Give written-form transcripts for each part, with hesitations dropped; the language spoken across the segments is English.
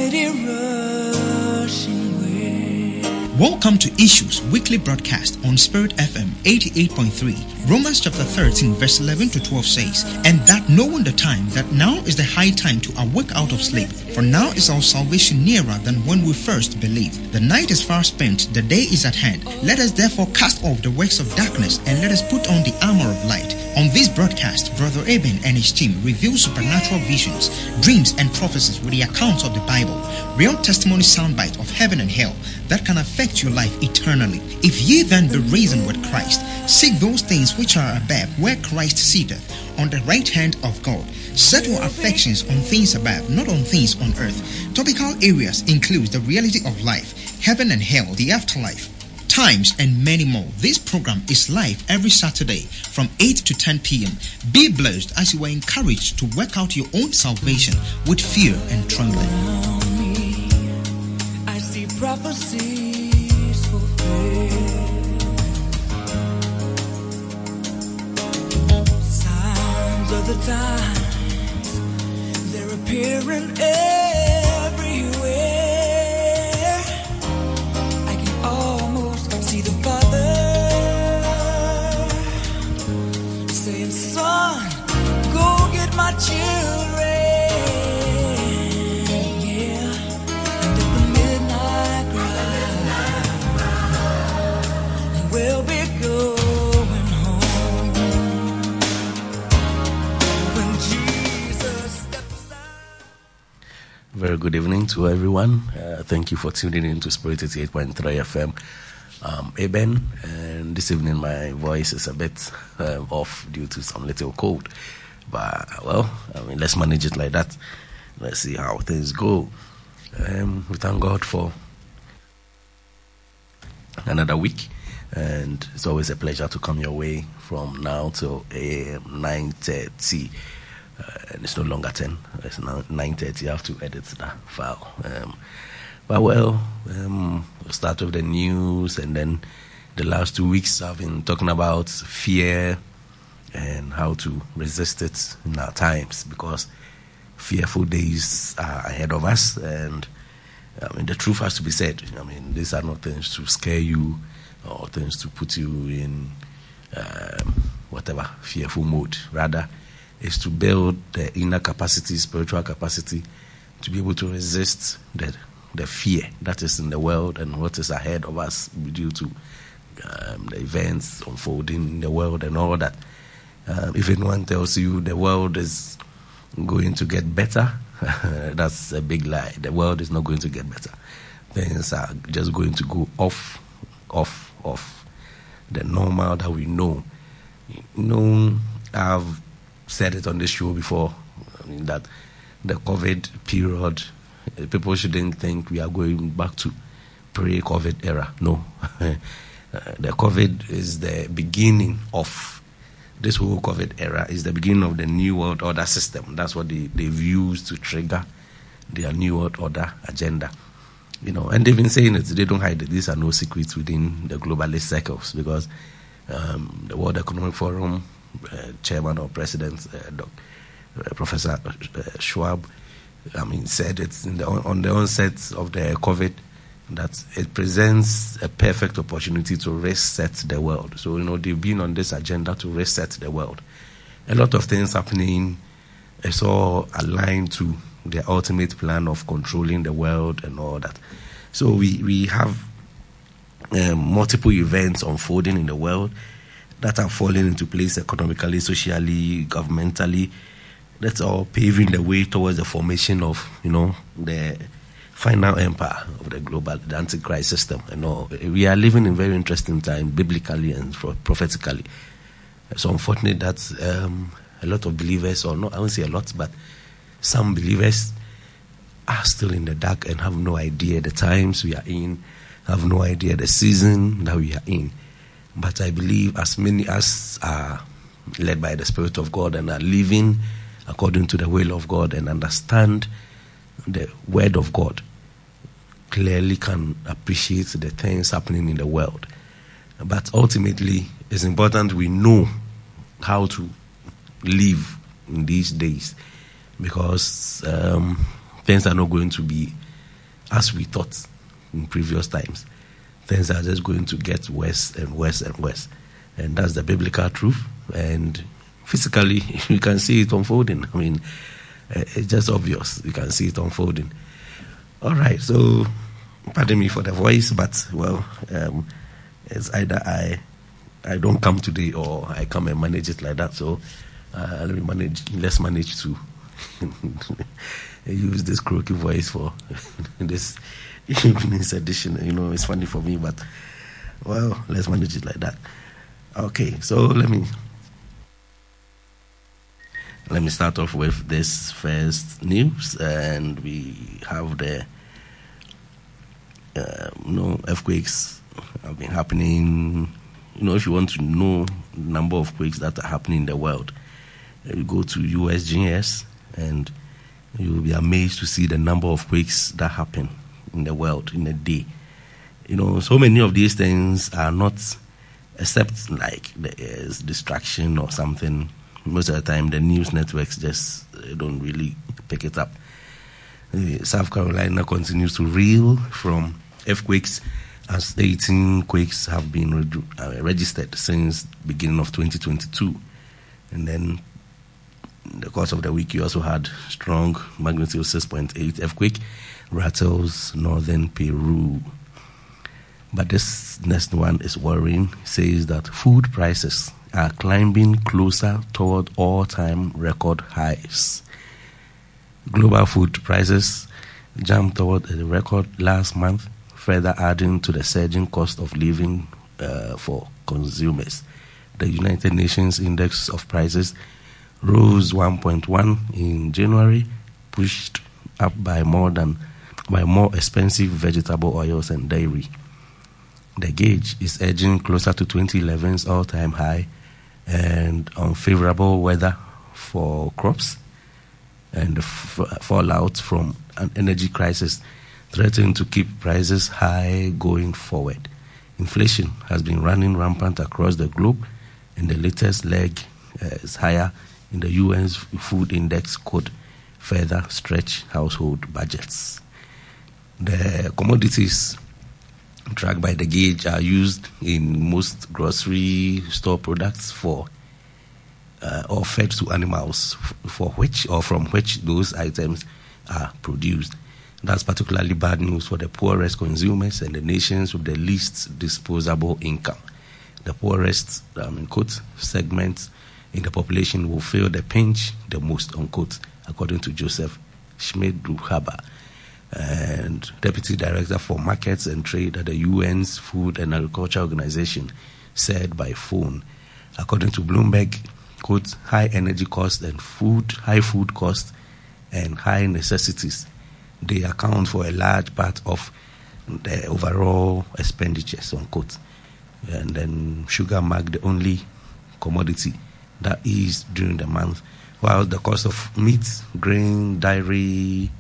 mighty rushing wind. Welcome to Issues Weekly Broadcast on Spirit FM 88.3. Romans chapter 13 verse 11 to 12 says, "And that knowing the time, that now is the high time to awake out of sleep. For now is our salvation nearer than when we first believed. The night is far spent, the day is at hand. Let us therefore cast off the works of darkness and let us put on the armor of light." On this broadcast, Brother Eben and his team reveal supernatural visions, dreams, and prophecies with the accounts of the Bible, real testimony soundbite of heaven and hell that can affect your life eternally. If ye then be risen with Christ, seek those things which are above, where Christ sitteth, on the right hand of God. Set your affections on things above, not on things on earth. Topical areas include the reality of life, heaven and hell, the afterlife, times, and many more. This program is live every Saturday from 8 to 10 p.m. Be blessed as you are encouraged to work out your own salvation with fear and trembling. Around me, I see prophecies fulfilled. Signs of the times, they're appearing everywhere. I can almost see the Father saying, "Son, go get my children." Yeah. And at the midnight cry, we'll be going home when Jesus steps out. Very good evening to everyone. Thank you for tuning in to Spirit 88.3 FM. Eben, and this evening my voice is a bit off due to some little cold. But, let's manage it like that. Let's see how things go. We thank God for another week. And it's always a pleasure to come your way from now till 9:30. And it's no longer 10. It's now 9:30. I have to edit that file. We'll start with the news, and then the last 2 weeks I've been talking about fear and how to resist it in our times, because fearful days are ahead of us. And the truth has to be said. These are not things to scare you or things to put you in whatever fearful mode. Rather, it's to build the inner capacity, spiritual capacity, to be able to resist the fear that is in the world and what is ahead of us due to the events unfolding in the world and all that. If anyone tells you the world is going to get better, that's a big lie. The world is not going to get better. Things are just going to go off the normal that we know. I've said it on this show before, that the COVID period, people shouldn't think we are going back to pre-COVID era. No. The COVID is the beginning of this whole COVID era, is the beginning of the New World Order system. That's what they've used to trigger their New World Order agenda. And they've been saying it. They don't hide it. These are no secrets within the globalist circles, because the World Economic Forum chairman or president, Professor Schwab, said it's on the onset of the COVID that it presents a perfect opportunity to reset the world. So, they've been on this agenda to reset the world. A lot of things happening, it's all aligned to their ultimate plan of controlling the world and all that. So we have multiple events unfolding in the world that are falling into place economically, socially, governmentally. That's all paving the way towards the formation of, the final empire of the global, the Antichrist system. We are living in very interesting time, biblically and prophetically. It's unfortunate that a lot of believers, or not, I won't say a lot, but some believers are still in the dark and have no idea the times we are in, have no idea the season that we are in. But I believe as many as are led by the Spirit of God and are living according to the will of God and understand the Word of God, clearly can appreciate the things happening in the world. But ultimately, it's important we know how to live in these days, because things are not going to be as we thought in previous times. Things are just going to get worse and worse and worse. And that's the biblical truth. And physically, you can see it unfolding. I mean, it's just obvious. You can see it unfolding. All right, so pardon me for the voice, but, well, it's either I don't come today or I come and manage it like that. So let's manage to use this croaky voice for this evening's edition. You know, it's funny for me, but, well, let's manage it like that. Okay, so let me start off with this first news, and we have the earthquakes have been happening. You know, if you want to know the number of quakes that are happening in the world, you go to USGS and you will be amazed to see the number of quakes that happen in the world in a day. You know, so many of these things are not, except like there's distraction or something. Most of the time, the news networks just don't really pick it up. South Carolina continues to reel from earthquakes, as 18 quakes have been registered since beginning of 2022. And then in the course of the week, you also had strong magnitude 6.8 earthquake rattles northern Peru. But this next one is worrying. It says that food prices are climbing closer toward all-time record highs. Global food prices jumped toward a record last month, further adding to the surging cost of living for consumers. The United Nations Index of Prices rose 1.1 in January, pushed up by more expensive vegetable oils and dairy. The gauge is edging closer to 2011's all-time high, and unfavorable weather for crops and the fallout from an energy crisis threaten to keep prices high going forward. Inflation has been running rampant across the globe, and the latest leg is higher in the UN's food index could further stretch household budgets. The commodities tracked by the gauge are used in most grocery store products for or fed to animals from which those items are produced. That's particularly bad news for the poorest consumers and the nations with the least disposable income. The poorest, quote, segments in the population will feel the pinch the most, unquote, according to Joseph Schmid-Ruhaber, and Deputy Director for Markets and Trade at the UN's Food and Agriculture Organization, said by phone. According to Bloomberg, quote, high energy costs and high food costs and high necessities, they account for a large part of the overall expenditures, unquote. And then sugar marked the only commodity that eased during the month, while the cost of meat, grain, dairy,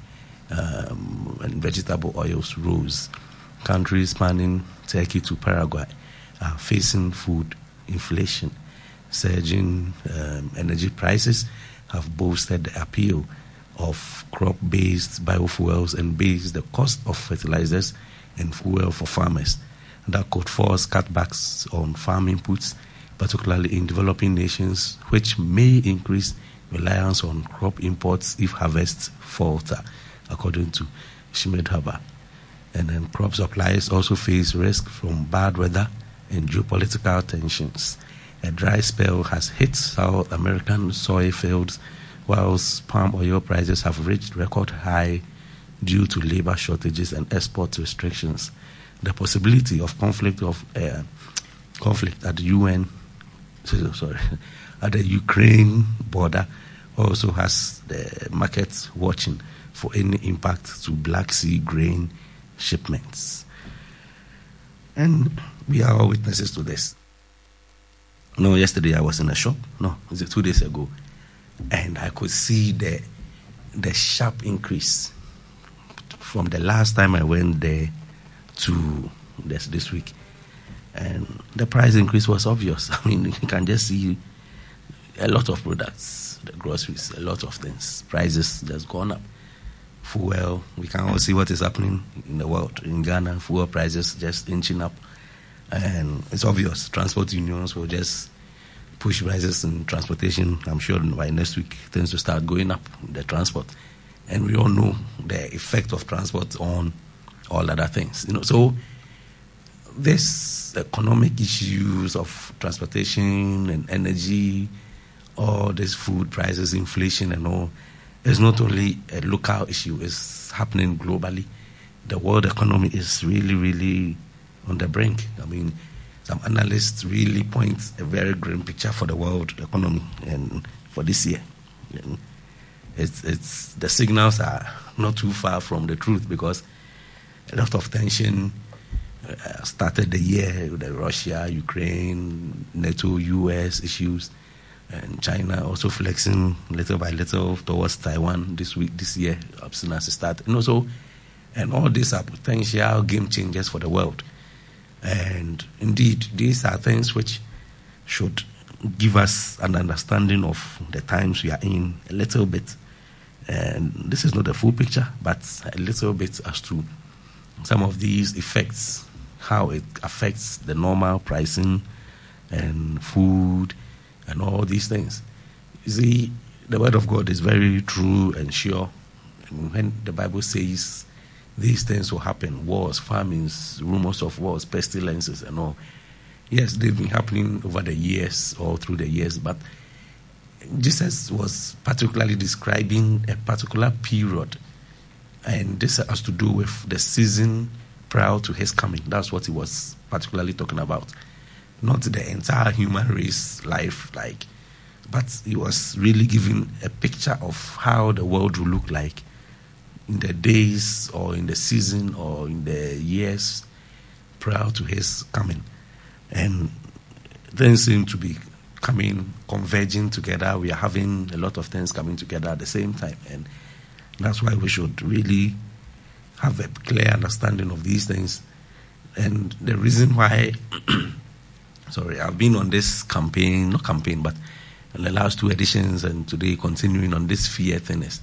and vegetable oils rose. Countries spanning Turkey to Paraguay are facing food inflation. Surging energy prices have boosted the appeal of crop-based biofuels and based the cost of fertilizers and fuel for farmers. That could force cutbacks on farm inputs, particularly in developing nations, which may increase reliance on crop imports if harvests falter, according to Schmid-Ruhaber. And then crop supplies also face risk from bad weather and geopolitical tensions. A dry spell has hit South American soy fields, whilst palm oil prices have reached record high due to labor shortages and export restrictions. The possibility of conflict at the at the Ukraine border also has the markets watching for any impact to Black Sea grain shipments. And we are all witnesses to this. No, yesterday I was in a shop. No, it was 2 days ago. And I could see the sharp increase from the last time I went there to this week. And the price increase was obvious. I mean, you can just see a lot of products, the groceries, a lot of things. Prices just gone up fuel. We can all see what is happening in the world. In Ghana, fuel prices just inching up. And it's obvious, transport unions will just push prices in transportation. I'm sure by next week, things will start going up, the transport. And we all know the effect of transport on all other things. So this economic issues of transportation and energy, all these food prices, inflation and all, is not only a local issue, it's happening globally. The world economy is really, really on the brink. I mean, some analysts really point a very grim picture for the world economy and for this year. And it's the signals are not too far from the truth, because a lot of tension started the year with the Russia, Ukraine, NATO, US issues, and China also flexing little by little towards Taiwan this year, up soon as it started. And all these are potential game changers for the world. And indeed, these are things which should give us an understanding of the times we are in a little bit. And this is not the full picture, but a little bit as to some of these effects, how it affects the normal pricing and food and all these things. You see, the word of God is very true and sure. And when the Bible says these things will happen, wars, famines, rumors of wars, pestilences and all, yes, they've been happening over the years or through the years, but Jesus was particularly describing a particular period, and this has to do with the season prior to his coming. That's what he was particularly talking about. Not the entire human race life, but he was really giving a picture of how the world will look like in the days or in the season or in the years prior to his coming. And things seem to be converging together. We are having a lot of things coming together at the same time. And that's why we should really have a clear understanding of these things. And the reason why I've been on this but in the last 2 editions and today continuing on this fear thing is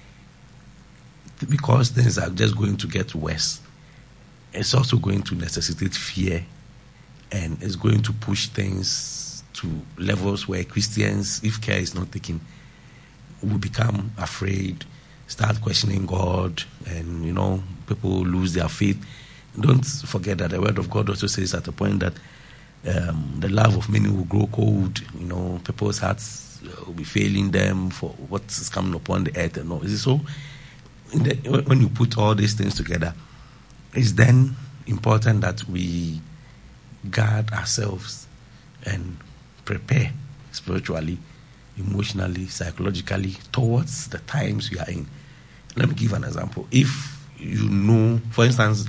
because things are just going to get worse. It's also going to necessitate fear, and it's going to push things to levels where Christians, if care is not taken, will become afraid, start questioning God, and people lose their faith. Don't forget that the word of God also says at a point that the love of many will grow cold. People's hearts will be failing them for what is coming upon the earth and all. So when you put all these things together, it's then important that we guard ourselves and prepare spiritually, emotionally, psychologically towards the times we are in. Let me give an example. If you know, for instance,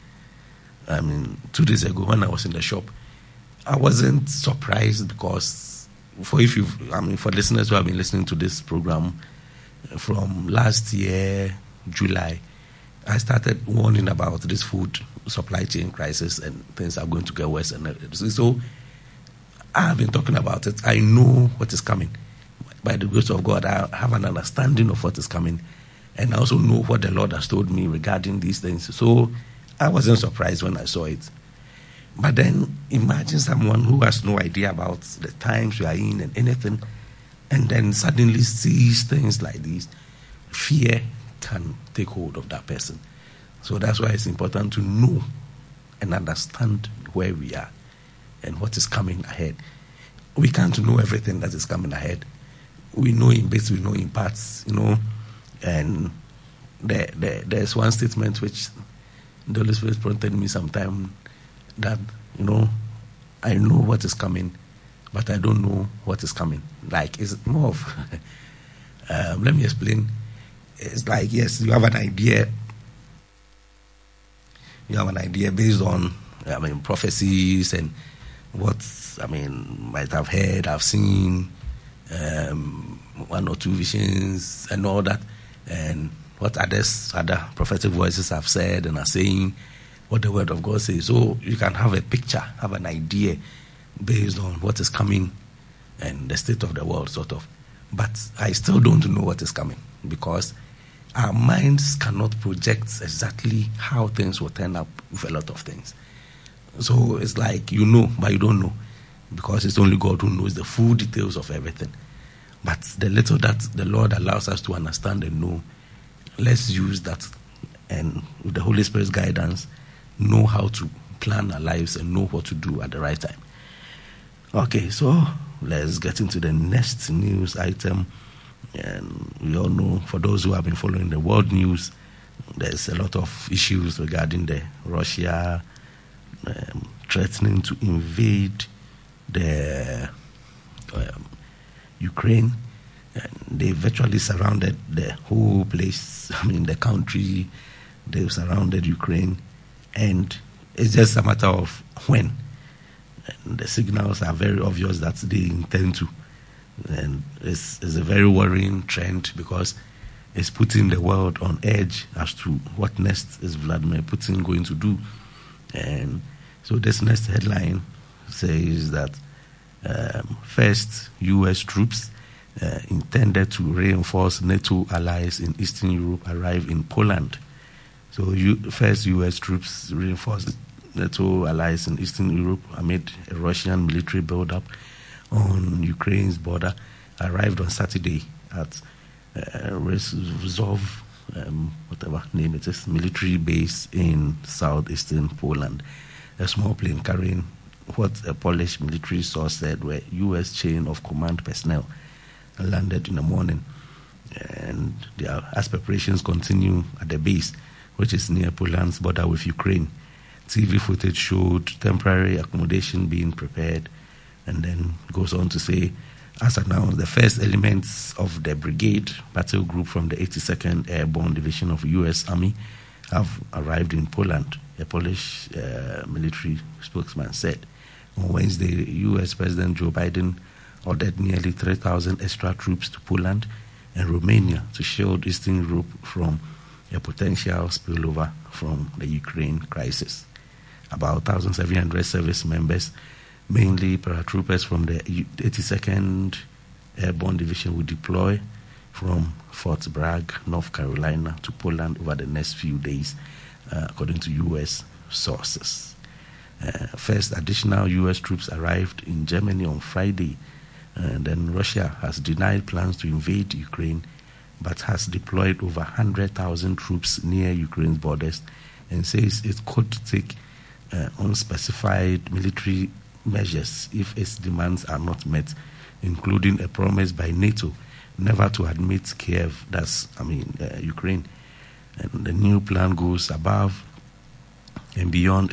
2 days ago when I was in the shop, I wasn't surprised because for listeners who have been listening to this program from last year, July, I started warning about this food supply chain crisis and things are going to get worse. And so I have been talking about it. I know what is coming. By the grace of God, I have an understanding of what is coming. And I also know what the Lord has told me regarding these things. So I wasn't surprised when I saw it. But then imagine someone who has no idea about the times we are in and anything, and then suddenly sees things like these. Fear can take hold of that person. So that's why it's important to know and understand where we are and what is coming ahead. We can't know everything that is coming ahead. We know in bits, we know in parts, and there's one statement which the Holy Spirit prompted me sometime that, I know what is coming, but I don't know what is coming. It's more of, let me explain. It's like, yes, you have an idea. You have an idea based on, prophecies and what, might have heard, I've seen, 1 or 2 visions and all that, and what other prophetic voices have said and are saying, what the word of God says. So you can have a picture, have an idea based on what is coming and the state of the world, sort of. But I still don't know what is coming because our minds cannot project exactly how things will turn up with a lot of things. So it's like you know, but you don't know, because it's only God who knows the full details of everything. But the little that the Lord allows us to understand and know, let's use that, and with the Holy Spirit's guidance, know how to plan our lives and know what to do at the right time. Okay, so let's get into the next news item. And we all know, for those who have been following the world news, there's a lot of issues regarding the Russia threatening to invade the Ukraine. And they virtually surrounded the whole place. I mean, the country. They've surrounded Ukraine, and it's just a matter of when. And the signals are very obvious that they intend to. And it's a very worrying trend, because it's putting the world on edge as to what next is Vladimir Putin going to do. And so this next headline says that first U.S. troops intended to reinforce NATO allies in Eastern Europe arrive in Poland. So first U.S. troops reinforced NATO allies in Eastern Europe amid a Russian military buildup on Ukraine's border arrived on Saturday at Rzeszów, whatever name it is, military base in southeastern Poland. A small plane carrying what a Polish military source said were U.S. chain of command personnel landed in the morning, and as preparations continue at the base, which is near Poland's border with Ukraine. TV footage showed temporary accommodation being prepared, and then goes on to say, as announced, the first elements of the brigade battle group from the 82nd Airborne Division of U.S. Army have arrived in Poland, a Polish military spokesman said. On Wednesday, U.S. President Joe Biden ordered nearly 3,000 extra troops to Poland and Romania to shield Eastern Europe from a potential spillover from the Ukraine crisis. About 1,700 service members, mainly paratroopers from the 82nd Airborne Division, will deploy from Fort Bragg, North Carolina, to Poland over the next few days, according to U.S. sources. First additional U.S. troops arrived in Germany on Friday, and then Russia has denied plans to invade Ukraine, but has deployed over 100,000 troops near Ukraine's borders, and says it could take unspecified military measures if its demands are not met, including a promise by NATO never to admit Kiev, Ukraine. And the new plan goes above and beyond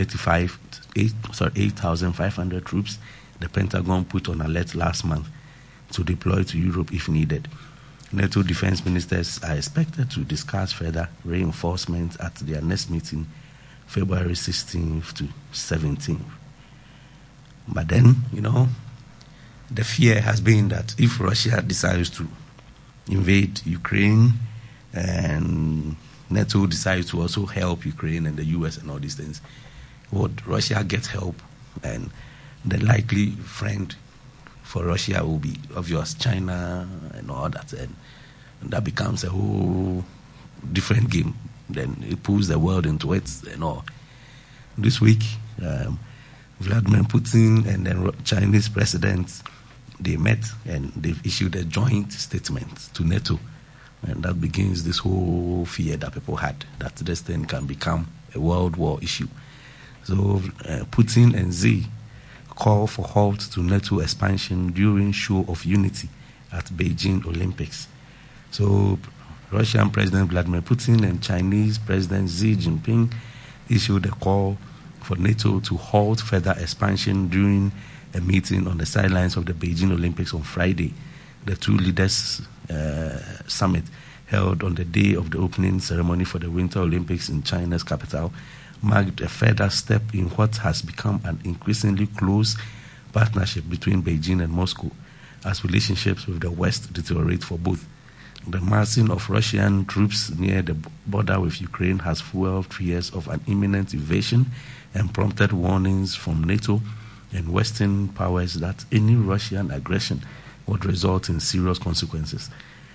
8,500 troops the Pentagon put on alert last month to deploy to Europe if needed. NATO defense ministers are expected to discuss further reinforcements at their next meeting, February 16th to 17th. But then, the fear has been that if Russia decides to invade Ukraine and NATO decides to also help Ukraine and the US and all these things, would Russia get help? And the likely friend for Russia will be obvious, China and all that. And that becomes a whole different game. Then it pulls the world into it and all. This week, Vladimir Putin and the Chinese president, they met and they've issued a joint statement to NATO. And that begins this whole fear that people had, that this thing can become a world war issue. So Putin and Xi call for halt to NATO expansion during show of unity at Beijing Olympics. So Russian President Vladimir Putin and Chinese President Xi Jinping issued a call for NATO to halt further expansion during a meeting on the sidelines of the Beijing Olympics on Friday. The two leaders' summit, held on the day of the opening ceremony for the Winter Olympics in China's capital, marked a further step in what has become an increasingly close partnership between Beijing and Moscow as relationships with the West deteriorate for both. The massing of Russian troops near the border with Ukraine has fueled fears of an imminent invasion and prompted warnings from NATO and Western powers that any Russian aggression would result in serious consequences.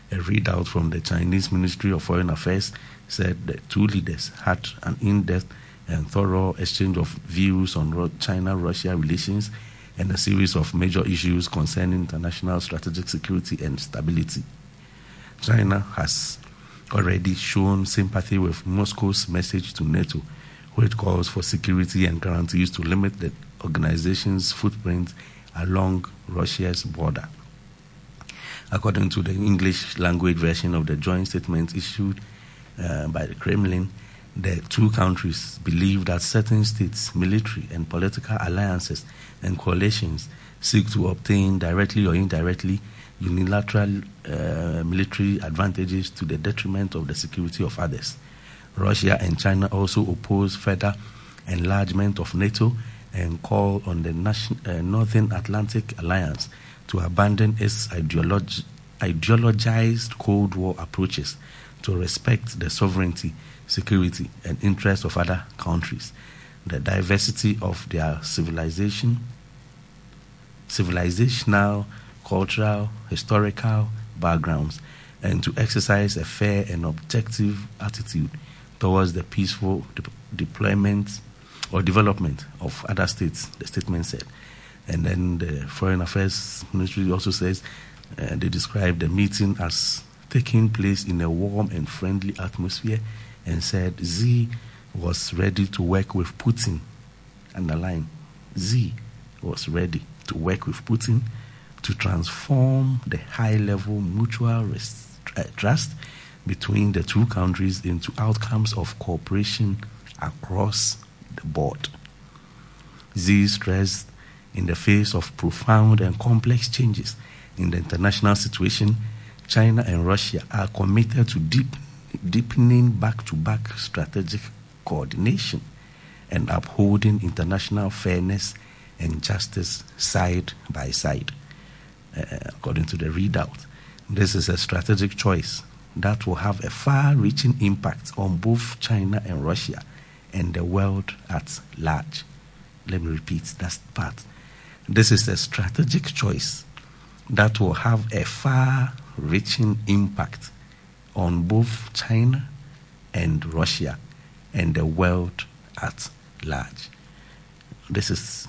A readout from the Chinese Ministry of Foreign Affairs said the two leaders had an in-depth and thorough exchange of views on China-Russia relations and a series of major issues concerning international strategic security and stability. China has already shown sympathy with Moscow's message to NATO, which calls for security and guarantees to limit the organization's footprint along Russia's border. According to the English language version of the joint statement issued by the Kremlin, the two countries believe that certain states, military and political alliances and coalitions seek to obtain directly or indirectly unilateral military advantages to the detriment of the security of others. Russia and China also oppose further enlargement of NATO and call on the Northern Atlantic Alliance to abandon its ideologized Cold War approaches to respect the sovereignty, security, and interests of other countries, the diversity of their civilizational, cultural, historical backgrounds, and to exercise a fair and objective attitude towards the peaceful deployment or development of other states, the statement said. And then the Foreign Affairs Ministry also says they described the meeting as taking place in a warm and friendly atmosphere and said Xi was ready to work with Putin. Underline, Xi was ready to work with Putin to transform the high-level mutual trust between the two countries into outcomes of cooperation across the board. Xi stressed in the face of profound and complex changes in the international situation, China and Russia are committed to deepening back-to-back strategic coordination and upholding international fairness and justice side by side. According to the readout, this is a strategic choice that will have a far-reaching impact on both China and Russia and the world at large. Let me repeat that part. This is a strategic choice that will have a far-reaching impact on both China and Russia and the world at large. This is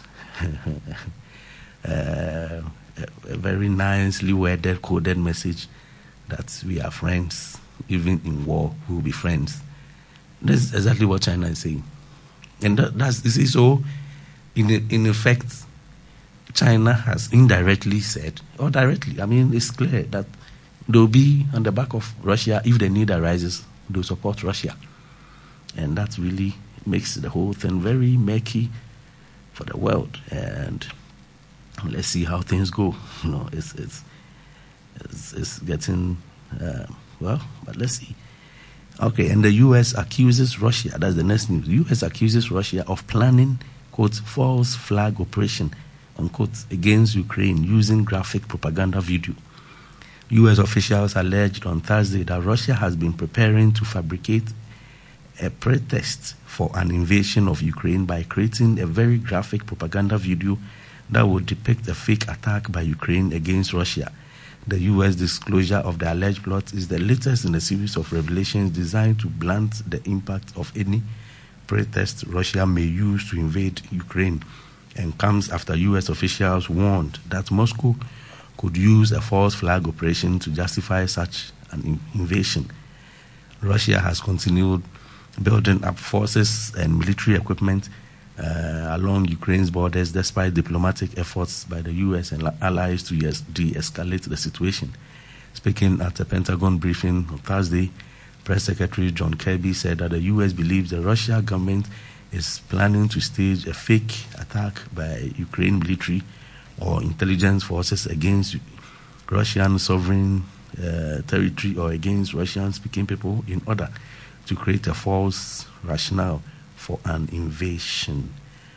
a very nicely worded, coded message that we are friends, even in war, we will be friends. This is exactly what China is saying. And this is so, in effect, China has indirectly said, or directly, I mean, it's clear that they'll be on the back of Russia. If the need arises, they'll support Russia. And that really makes the whole thing very murky for the world. And let's see how things go. You know, it's getting, well, but let's see. Okay, and the U.S. accuses Russia, that's the next news. The U.S. accuses Russia of planning, quote, false flag operation, unquote, against Ukraine using graphic propaganda video. U.S. officials alleged on Thursday that Russia has been preparing to fabricate a pretext for an invasion of Ukraine by creating a very graphic propaganda video that would depict a fake attack by Ukraine against Russia. The U.S. disclosure of the alleged plot is the latest in a series of revelations designed to blunt the impact of any pretext Russia may use to invade Ukraine, and comes after U.S. officials warned that Moscow could use a false flag operation to justify such an invasion. Russia has continued building up forces and military equipment along Ukraine's borders despite diplomatic efforts by the U.S. and allies to de-escalate the situation. Speaking at a Pentagon briefing on Thursday, Press Secretary John Kirby said that the U.S. believes the Russian government is planning to stage a fake attack by Ukraine military or intelligence forces against Russian sovereign territory or against Russian-speaking people in order to create a false rationale for an invasion.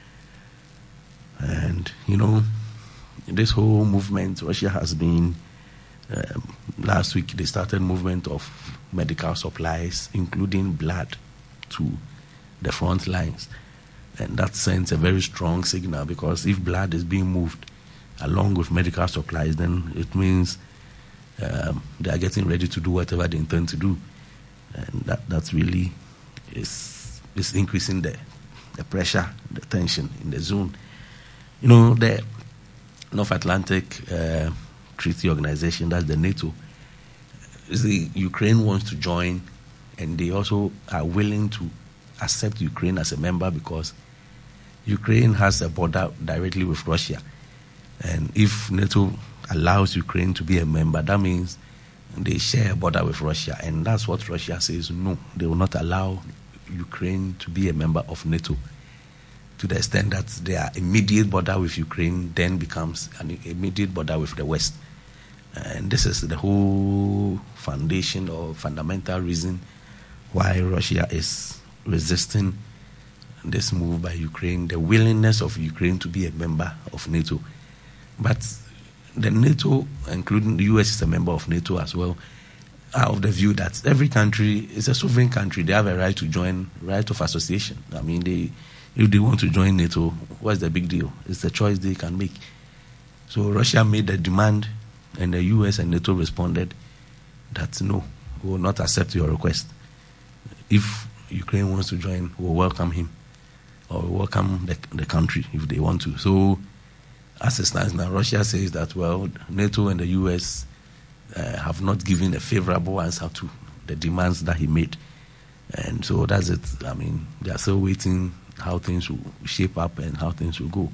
And, you know, this whole movement, Russia has been, last week they started movement of medical supplies, including blood, to the front lines. And that sends a very strong signal, because if blood is being moved along with medical supplies, then it means they are getting ready to do whatever they intend to do. And that really is increasing the pressure, the tension in the zone. The North Atlantic Treaty Organization, that's the NATO, Ukraine wants to join, and they also are willing to accept Ukraine as a member because Ukraine has a border directly with Russia. And if NATO allows Ukraine to be a member, that means they share a border with Russia. And that's what Russia says, no, they will not allow Ukraine to be a member of NATO, to the extent that their immediate border with Ukraine then becomes an immediate border with the West. And this is the whole foundation or fundamental reason why Russia is resisting this move by Ukraine, the willingness of Ukraine to be a member of NATO. But the NATO, including the US, is a member of NATO as well, are of the view that every country is a sovereign country. They have a right to join, right of association. I mean, if they want to join NATO, what's the big deal? It's the choice they can make. So Russia made the demand, and the US and NATO responded that no, we will not accept your request. If Ukraine wants to join, we'll welcome him, or we'll welcome the country if they want to. So as it stands now, Russia says that, well, NATO and the US have not given a favorable answer to the demands that he made. And so that's it. I mean, they are still waiting how things will shape up and how things will go.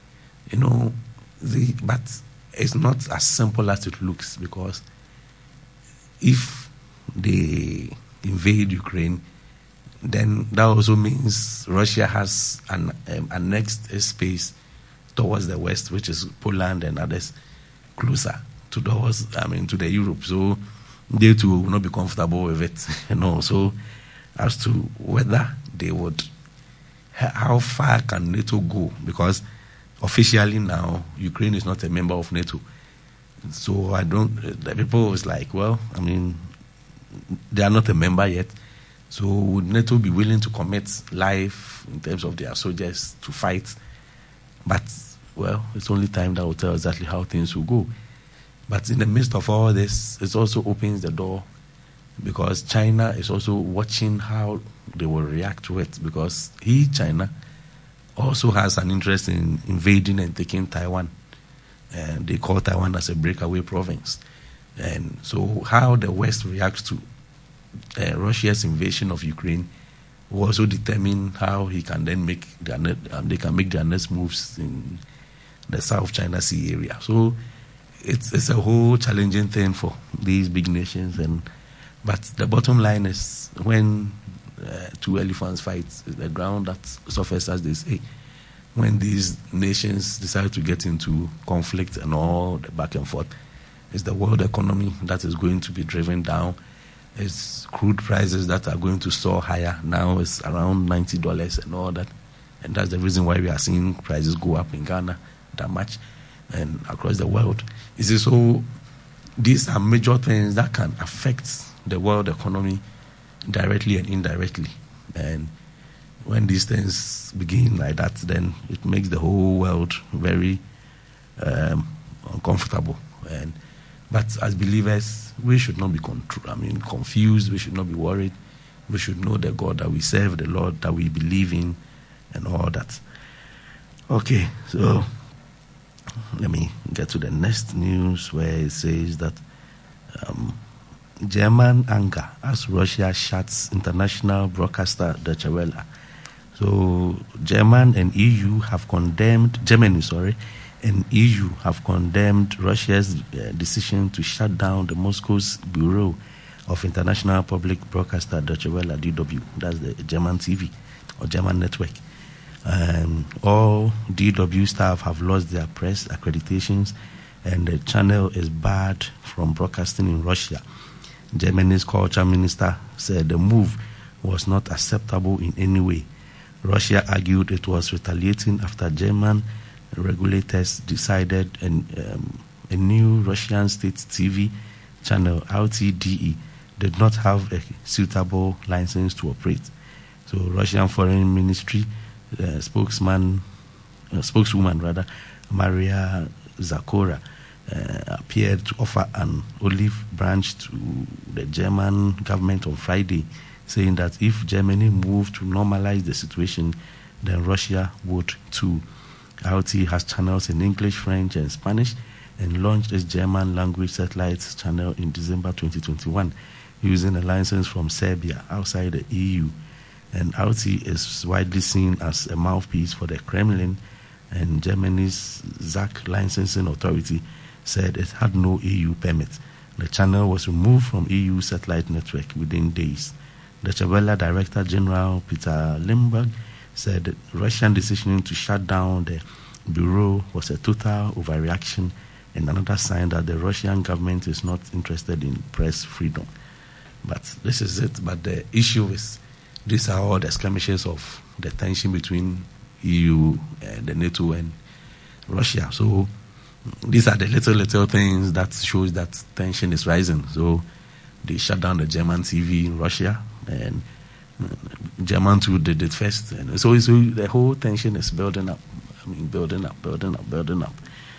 But it's not as simple as it looks, because if they invade Ukraine, then that also means Russia has an annexed space towards the west, which is Poland and others closer to the Europe. So they too will not be comfortable with it. So as to whether they would, how far can NATO go? Because officially now, Ukraine is not a member of NATO. So the people is like, well, I mean, they are not a member yet. So would NATO be willing to commit life in terms of their soldiers to fight? But, well, it's only time that will tell exactly how things will go. But in the midst of all this, it also opens the door, because China is also watching how they will react to it, because China, also has an interest in invading and taking Taiwan. And they call Taiwan as a breakaway province. And so how the West reacts to Russia's invasion of Ukraine will also determine how he can then make they can make their next moves in the South China Sea area. So it's a whole challenging thing for these big nations. But the bottom line is, when two elephants fight, the ground that suffers, as they say. When these nations decide to get into conflict and all the back and forth, it's the world economy that is going to be driven down. It's crude prices that are going to soar higher. Now it's around $90 and all that. And that's the reason why we are seeing prices go up in Ghana that much and across the world. So these are major things that can affect the world economy directly and indirectly. And when these things begin like that, then it makes the whole world very uncomfortable. But as believers, we should not be confused. We should not be worried. We should know the God that we serve, the Lord that we believe in, and all that. Okay, so let me get to the next news, where it says that German anger as Russia shuts international broadcaster Deutsche Welle. So Germany and EU have condemned Russia's decision to shut down the Moscow's Bureau of International Public Broadcaster Deutsche Welle, DW. That's the German TV or German network. All DW staff have lost their press accreditations, and the channel is barred from broadcasting in Russia. Germany's culture minister said the move was not acceptable in any way. Russia argued it was retaliating after German regulators decided a new Russian state TV channel, RTDE, did not have a suitable license to operate. So Russian Foreign Ministry spokeswoman Maria Zakharova appeared to offer an olive branch to the German government on Friday, saying that if Germany moved to normalize the situation, then Russia would too. RT has channels in English, French, and Spanish, and launched its German language satellite channel in December 2021, using a license from Serbia outside the EU. And RT is widely seen as a mouthpiece for the Kremlin, and Germany's ZAC licensing authority said it had no EU permit. The channel was removed from EU satellite network within days. The Chabela Director General Peter Limburg said the Russian decision to shut down the bureau was a total overreaction and another sign that the Russian government is not interested in press freedom. But this is it. But the issue is, these are all the skirmishes of the tension between EU, the NATO, and Russia. So these are the little things that shows that tension is rising. So they shut down the German TV in Russia, and German too did it first. And so the whole tension is building up. Building up.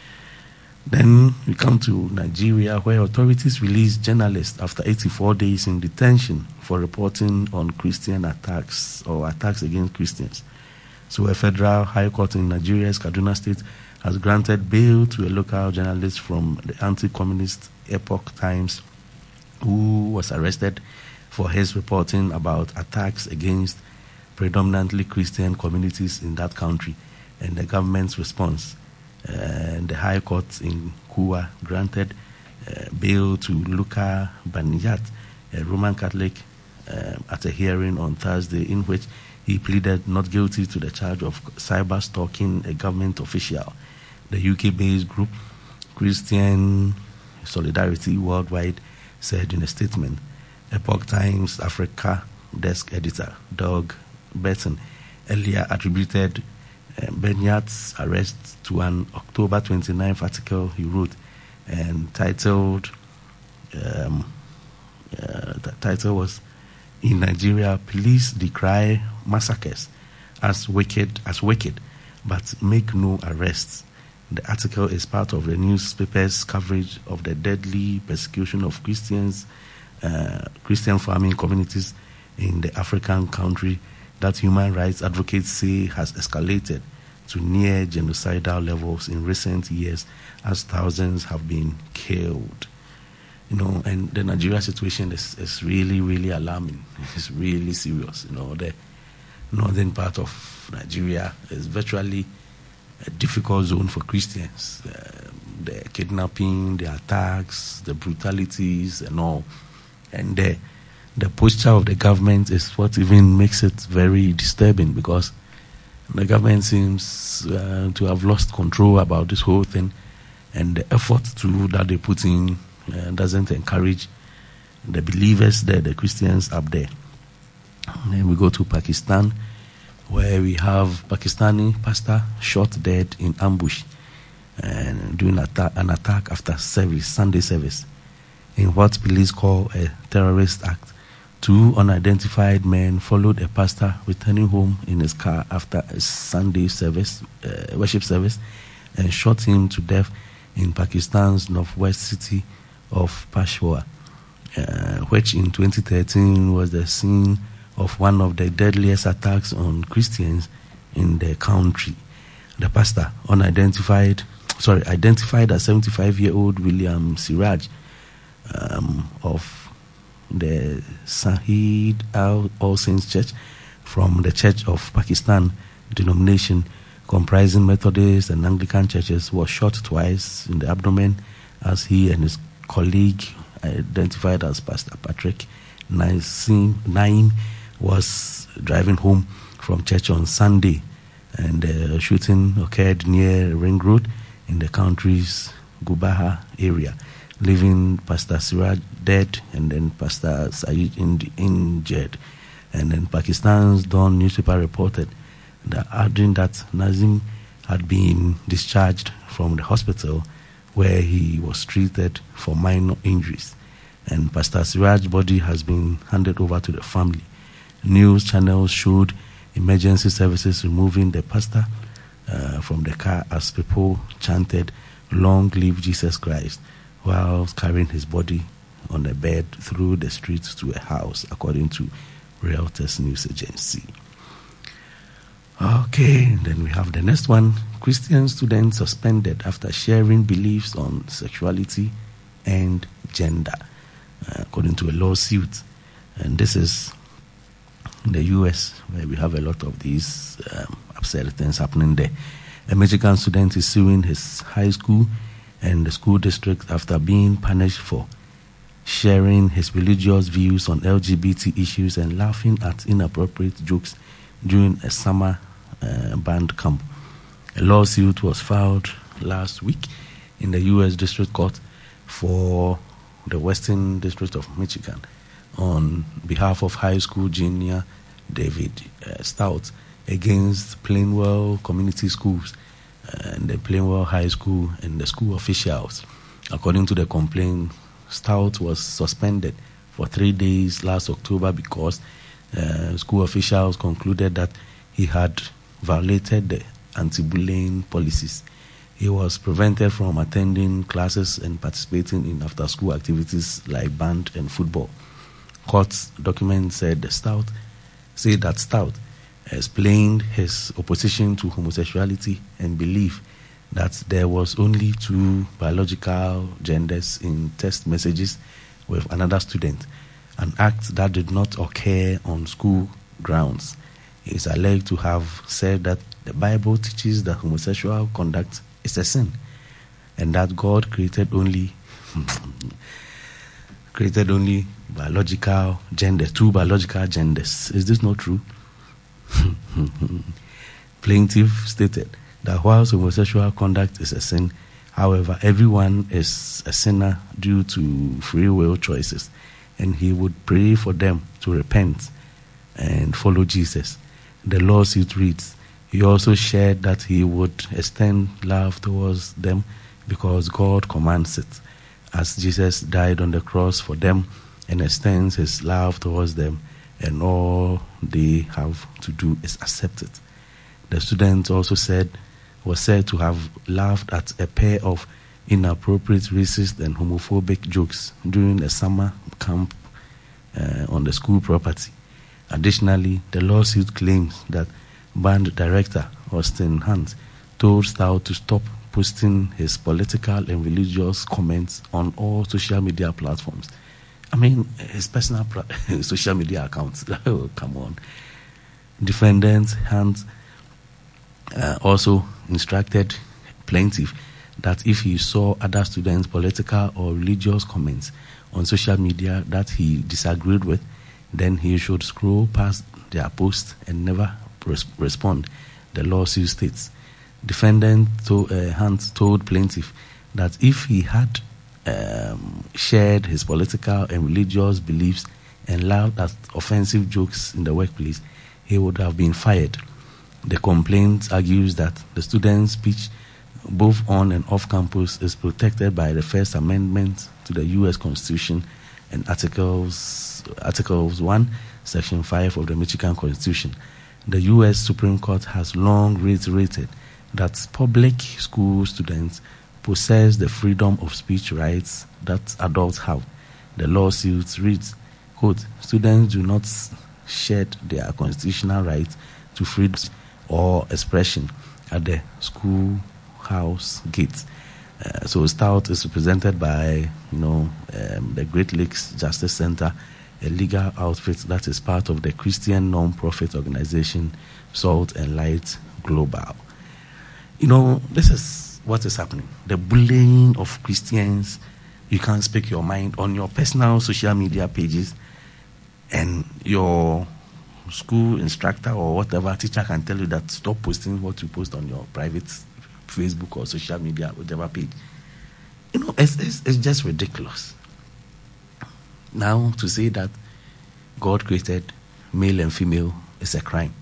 Then we come to Nigeria, where authorities released journalists after 84 days in detention for reporting on Christian attacks or attacks against Christians. So a federal high court in Nigeria's Kaduna State has granted bail to a local journalist from the anti-communist Epoch Times who was arrested for his reporting about attacks against predominantly Christian communities in that country and the government's response. And the High Court in Kua granted bail to Luka Baniyat, a Roman Catholic, at a hearing on Thursday in which he pleaded not guilty to the charge of cyber stalking a government official. The UK-based group Christian Solidarity Worldwide said in a statement. Epoch Times Africa desk editor Doug Burton earlier attributed Benyat's arrest to an October 29th article he wrote and titled the title was "In Nigeria, Police Decry Massacres as wicked, but make no arrests." The article is part of the newspaper's coverage of the deadly persecution of Christian farming communities in the African country that human rights advocates say has escalated to near genocidal levels in recent years as thousands have been killed. And the Nigeria situation is really, really alarming. It's really serious. The northern part of Nigeria is virtually a difficult zone for Christians. The kidnapping, the attacks, the brutalities and all. And the posture of the government is what even makes it very disturbing, because the government seems to have lost control about this whole thing, and the effort that they put in doesn't encourage the believers there, the Christians up there. Then we go to Pakistan, where we have Pakistani pastor shot dead in ambush and doing an attack after Sunday service, in what police call a terrorist act. 2 unidentified men followed a pastor returning home in his car after a Sunday service, worship service, and shot him to death in Pakistan's northwest city of Peshawar, which in 2013 was the scene of one of the deadliest attacks on Christians in the country. The pastor, identified as 75-year-old William Siraj of the Sahid All Saints Church from the Church of Pakistan denomination comprising Methodist and Anglican churches, was shot twice in the abdomen as he and his colleague, identified as Pastor Patrick Naim, was driving home from church on Sunday, and the shooting occurred near Ring Road in the country's Gubaha area, leaving Pastor Siraj dead and then Pastor Saeed injured. And then Pakistan's Dawn newspaper reported that, adding that Nazim had been discharged from the hospital where he was treated for minor injuries, and Pastor Siraj's body has been handed over to the family. News channels showed emergency services removing the pastor from the car as people chanted "Long live Jesus Christ," while carrying his body on a bed through the streets to a house, according to Reuters News Agency. Okay, then we have the next one. Christian students suspended after sharing beliefs on sexuality and gender, according to a lawsuit. And this is the US, where we have a lot of these absurd things happening there. A Michigan student is suing his high school and the school district after being punished for sharing his religious views on LGBT issues and laughing at inappropriate jokes during a summer band camp. A lawsuit was filed last week in the U.S. District Court for the Western District of Michigan on behalf of high school junior David Stout against Plainwell Community Schools and the Plainwell High School and the school officials. According to the complaint, Stout was suspended for 3 days last October because school officials concluded that he had violated the anti-bullying policies. He was prevented from attending classes and participating in after-school activities like band and football. Court documents said that Stout explained his opposition to homosexuality and belief that there was only 2 biological genders in text messages with another student, an act that did not occur on school grounds. He is alleged to have said that the Bible teaches that homosexual conduct is a sin and that God created only biological genders, 2 biological genders. Is this not true? Plaintiff stated that whilst homosexual conduct is a sin, however, everyone is a sinner due to free will choices, and he would pray for them to repent and follow Jesus. The lawsuit reads, he also shared that he would extend love towards them because God commands it, as Jesus died on the cross for them and extends his love towards them, and all they have to do is accept it. The student also was said to have laughed at a pair of inappropriate racist and homophobic jokes during a summer camp on the school property. Additionally, the lawsuit claims that band director Austin Hunt told Stout to stop posting his political and religious comments on all social media platforms. I mean, his personal social media accounts. Oh, come on. Defendant Hunt also instructed plaintiff that if he saw other students' political or religious comments on social media that he disagreed with, then he should scroll past their posts and never respond, the lawsuit states. Defendant Hunt told plaintiff that if he had shared his political and religious beliefs and laughed at offensive jokes in the workplace, he would have been fired. The complaint argues that the student's speech, both on and off campus, is protected by the First Amendment to the U.S. Constitution and Articles 1, Section 5 of the Michigan Constitution. The U.S. Supreme Court has long reiterated that public school students possess the freedom of speech rights that adults have. The lawsuit reads, quote, students do not shed their constitutional right to freedom or expression at the schoolhouse gates. So Stout is represented by, the Great Lakes Justice Center, a legal outfit that is part of the Christian non-profit organization Salt and Light Global. This is what is happening. The bullying of Christians. You can't speak your mind on your personal social media pages, and your school instructor or whatever teacher can tell you that stop posting what you post on your private Facebook or social media, whatever page. It's just ridiculous. Now, to say that God created male and female is a crime.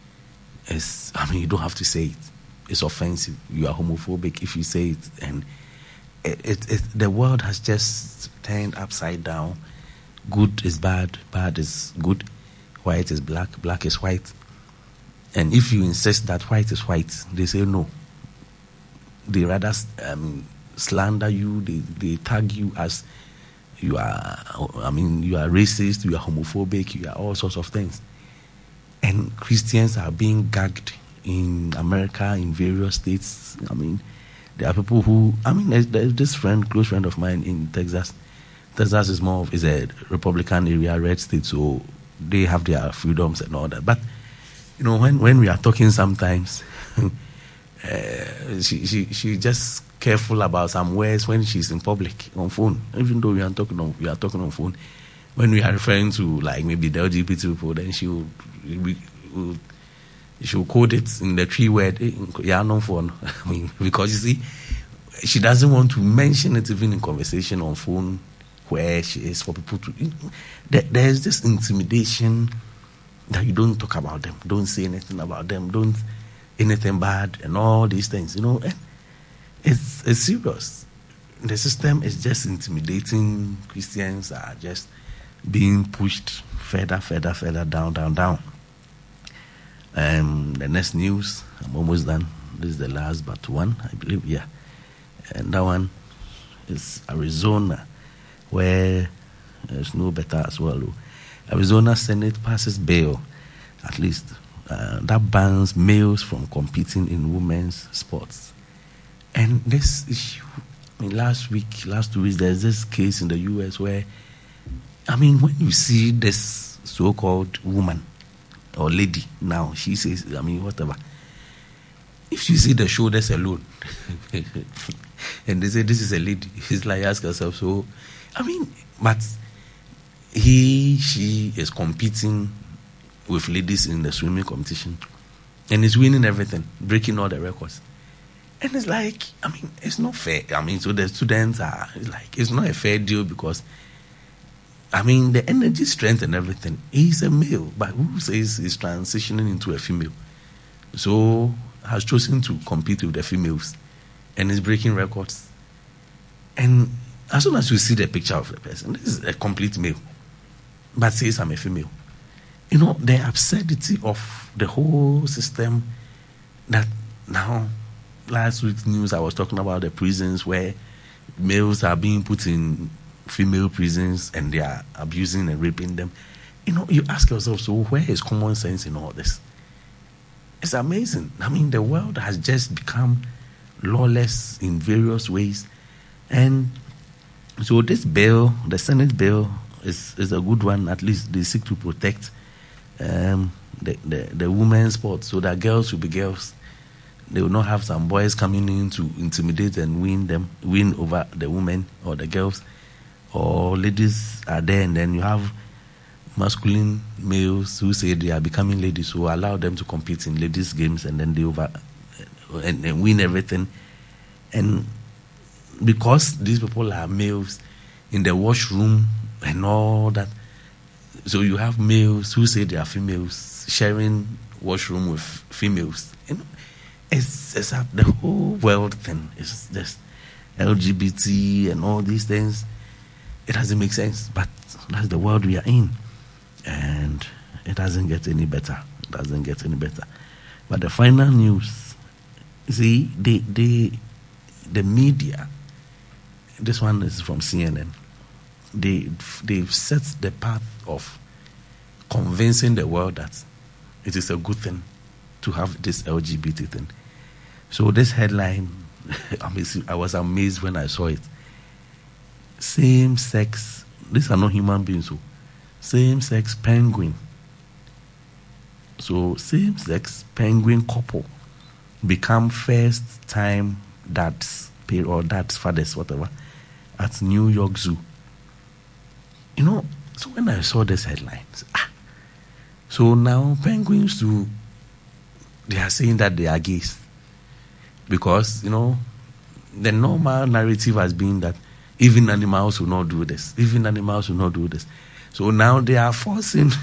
You don't have to say it. It's offensive. You are homophobic if you say it. And the world has just turned upside down. Good is bad, bad is good, white is black, black is white. And if you insist that white is white, they say no. They rather slander you, they tag you as you are racist, you are homophobic, you are all sorts of things. And Christians are being gagged in America, in various states. I mean, there are people who, there's this close friend of mine in Texas. Texas is a Republican area, red state, so they have their freedoms and all that. But, when we are talking sometimes, she just careful about some words when she's in public on phone. Even though we are talking on phone, when we are referring to like maybe the LGBT people, then she'll code it in the 3 word. Yeah, no phone. Because you see, she doesn't want to mention it even in conversation on phone where she is for people to. There's this intimidation that you don't talk about them, don't say anything about them, don't anything bad, and all these things. It's serious. The system is just intimidating. Christians are just being pushed further down. The next news, I'm almost done. This is the last but one, I believe, yeah. And that one is Arizona, where there's no better as well. Arizona Senate passes bill, at least, that bans males from competing in women's sports. And this issue, last 2 weeks, there's this case in the U.S. where, when you see this so-called woman or lady now, she says, whatever. If you see the shoulders alone, and they say this is a lady, it's like ask herself, so, but she is competing with ladies in the swimming competition and is winning everything, breaking all the records. And it's like, it's not fair. So the students are, it's not a fair deal because, the energy, strength and everything, he's a male, but who says he's transitioning into a female? So has chosen to compete with the females and is breaking records. And as soon as you see the picture of the person, this is a complete male, but says I'm a female. The absurdity of the whole system that now, last week's news, I was talking about the prisons where males are being put in female prisons and they are abusing and raping them. You ask yourself, so where is common sense in all this? It's amazing. The world has just become lawless in various ways. And so this bill, the Senate bill, is a good one. At least they seek to protect the women's sport so that girls will be girls. They will not have some boys coming in to intimidate and win over the women or the girls. Or ladies are there and then you have masculine males who say they are becoming ladies, so allow them to compete in ladies' games and then they and win everything. And because these people are males in the washroom and all that, so you have males who say they are females sharing washroom with females. It's the whole world thing. It's just LGBT and all these things. It doesn't make sense, but that's the world we are in. And it doesn't get any better. But the final news, see, the media, this one is from CNN, they've set the path of convincing the world that it is a good thing to have this LGBT thing. So this headline, I was amazed when I saw it. Same-sex, these are not human beings, so same-sex penguin. So same-sex penguin couple become first-time dads, or dads, fathers, whatever, at New York Zoo. So when I saw this headline, so now penguins too, they are saying that they are gays. Because, the normal narrative has been that even animals will not do this. So now they are forcing,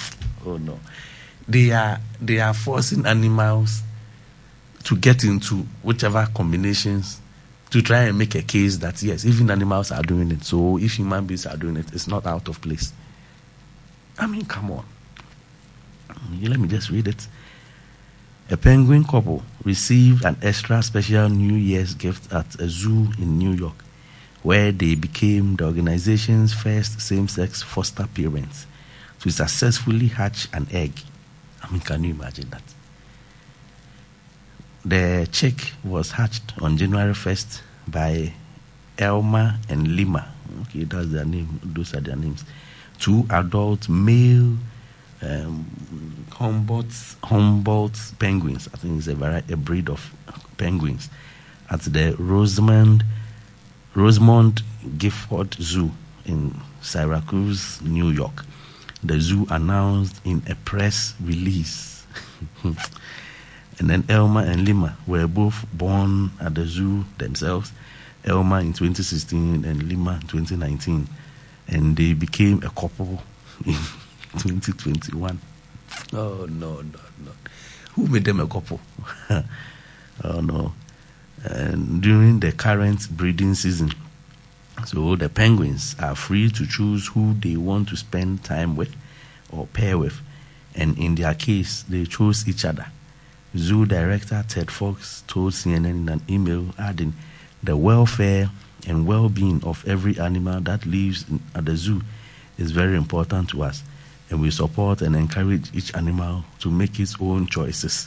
they are forcing animals to get into whichever combinations to try and make a case that, yes, even animals are doing it. So if human beings are doing it, it's not out of place. Come on. Let me just read it. A penguin couple received an extra special New Year's gift at a zoo in New York, where they became the organization's first same-sex foster parents to successfully hatch an egg. I mean, can you imagine that? The chick was hatched on January 1st by Elma and Lima. Okay, that's their name. Those are their names. 2 adult male Humboldt penguins. I think it's a breed of penguins at the Rosamond Gifford Zoo in Syracuse, New York. The zoo announced in a press release. And then Elma and Lima were both born at the zoo themselves. Elma in 2016 and Lima in 2019. And they became a couple in 2021. Oh, no. Who made them a couple? Oh, no. And during the current breeding season, so the penguins are free to choose who they want to spend time with or pair with. And in their case, they chose each other. Zoo director Ted Fox told CNN in an email, adding, "The welfare and well-being of every animal that lives at the zoo is very important to us, and we support and encourage each animal to make its own choices."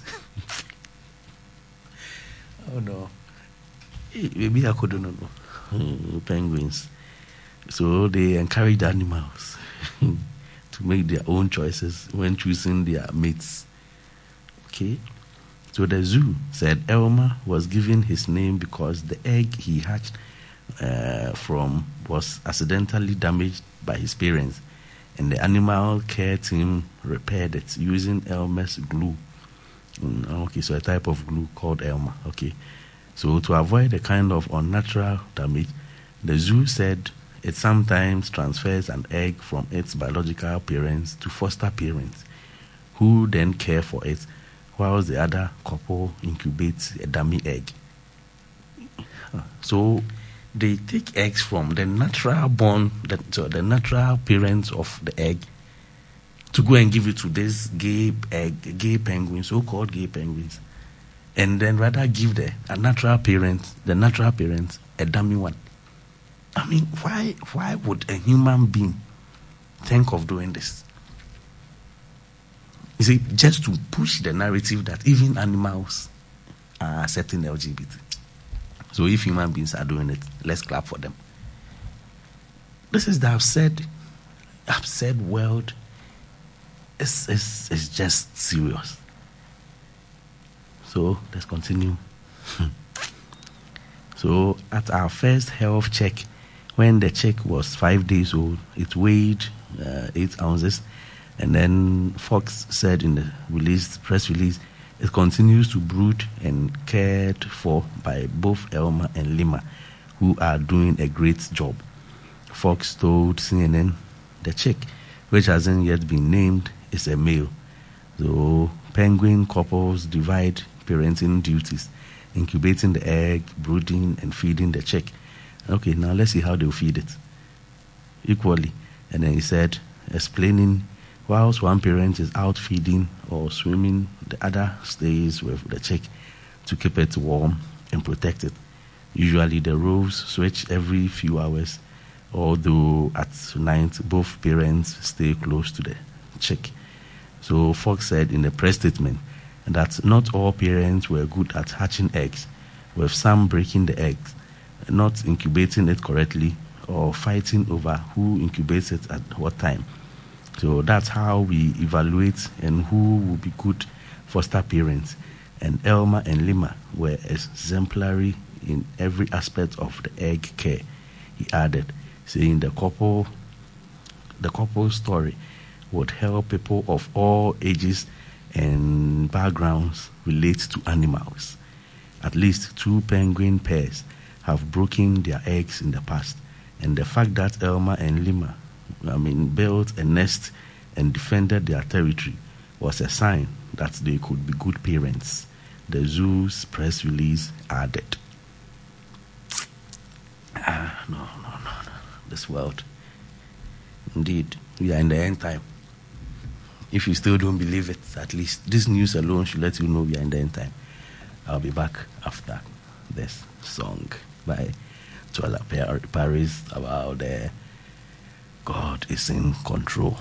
Oh no. Maybe I couldn't know. Penguins. So they encourage animals to make their own choices when choosing their mates. Okay. So the zoo said Elma was given his name because the egg he hatched from was accidentally damaged by his parents, and the animal care team repaired it using Elmer's glue. Okay, so a type of glue called Elma. Okay, so to avoid the kind of unnatural damage, the zoo said it sometimes transfers an egg from its biological parents to foster parents, who then care for it, whilst the other couple incubates a dummy egg. So they take eggs from the natural natural parents of the egg to go and give it to this gay penguins, so-called gay penguins, and then rather give the natural parents, a dummy one. I mean, why would a human being think of doing this? You see, just to push the narrative that even animals are accepting LGBT. So if human beings are doing it, let's clap for them. This is the absurd world. It's just serious. So let's continue. So at our first health check, when the chick was 5 days old, it weighed 8 ounces. And then Fox said in the press release, it continues to brood and cared for by both Elma and Lima, who are doing a great job. Fox told CNN the chick, which hasn't yet been named, is a male. So penguin couples divide parenting duties, incubating the egg, brooding, and feeding the chick. Okay, now let's see how they'll feed it equally. And then he said, explaining, whilst one parent is out feeding or swimming, the other stays with the chick to keep it warm and protect it. Usually the roles switch every few hours, although at night both parents stay close to the chick. So Fox said in the press statement that not all parents were good at hatching eggs, with some breaking the eggs, not incubating it correctly, or fighting over who incubates it at what time. So that's how we evaluate and who will be good foster parents. And Elma and Lima were exemplary in every aspect of the egg care, he added, saying the couple's story would help people of all ages and backgrounds relate to animals. At least 2 penguin pairs have broken their eggs in the past, and the fact that Elma and Lima built a nest and defended their territory was a sign that they could be good parents, the zoo's press release added. No. This world. Indeed, we are in the end time. if you still don't believe it, at least this news alone should let you know we are in the end time. I'll be back after this song by Tuala Paris about God is in control.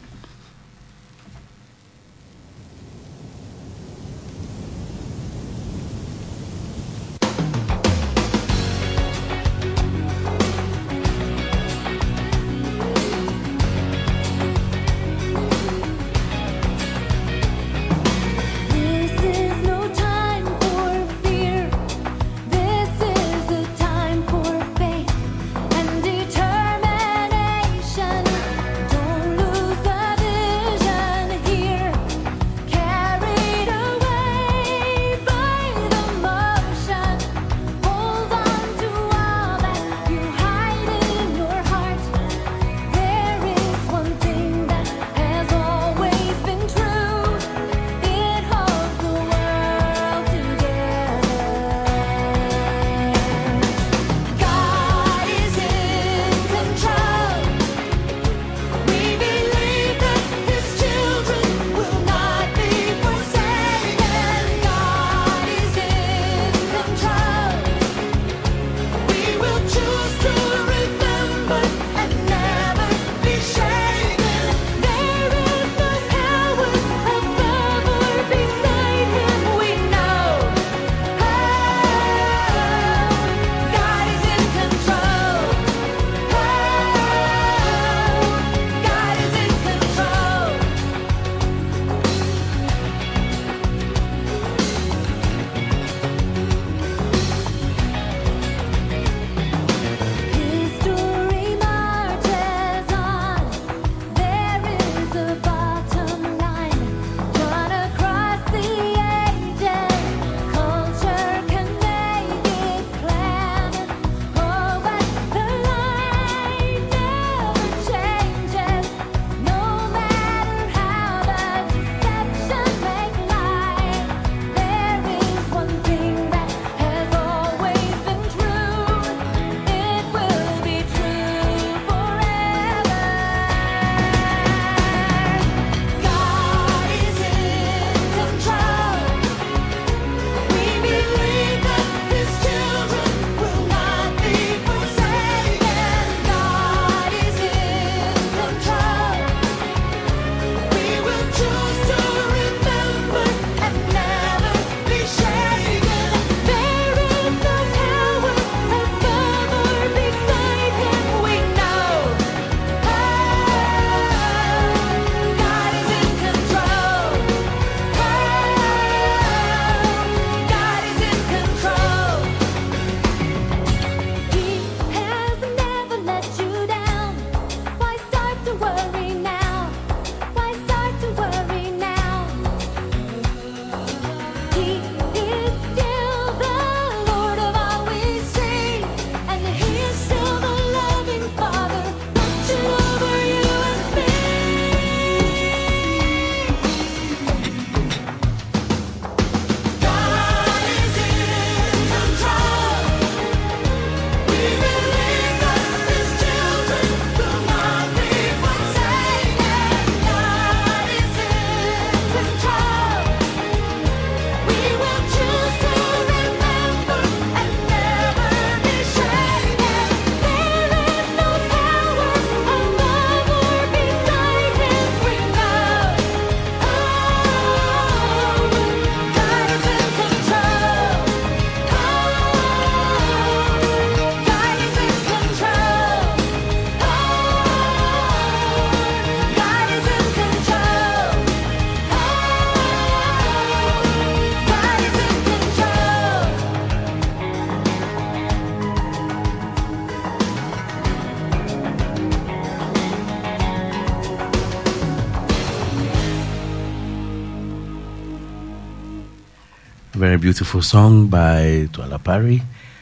Very beautiful song by Tuala Pari,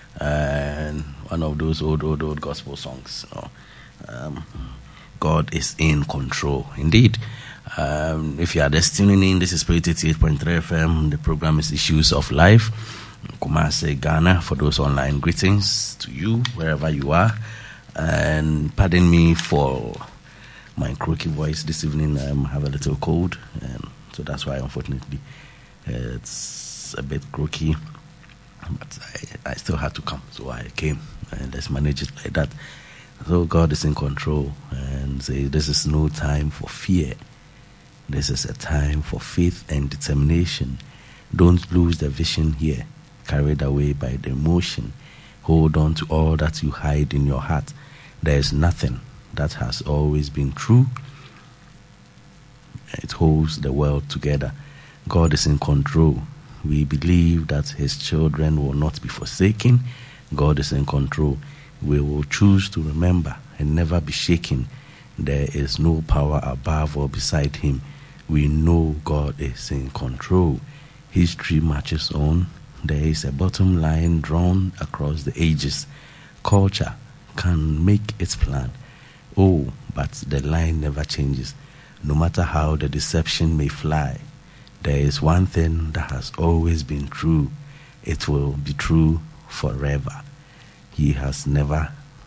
and one of those old gospel songs. God is in control. Indeed. If you are just tuning in, this is Spirit 88.3 FM. The program is Issues of Life. Kumasi, Ghana. For those online, greetings to you wherever you are. And pardon me for my croaky voice this evening. I have a little cold, and so that's why, unfortunately, it's a bit croaky. But I still had to come, so I came, and let's manage it like that. So God is in control, and say this is no time for fear. This is a time for faith and determination. Don't lose the vision here, carried away by the emotion. Hold on to all that you hide in your heart. There is nothing that has always been true. It holds the world together. God is in control. We believe that his children will not be forsaken. God is in control. We will choose to remember and never be shaken. There is no power above or beside him. We know God is in control. History marches on. There is a bottom line drawn across the ages. Culture can make its plan. Oh, but the line never changes. No matter how the deception may fly, there is one thing that has always been true. It will be true forever. He has never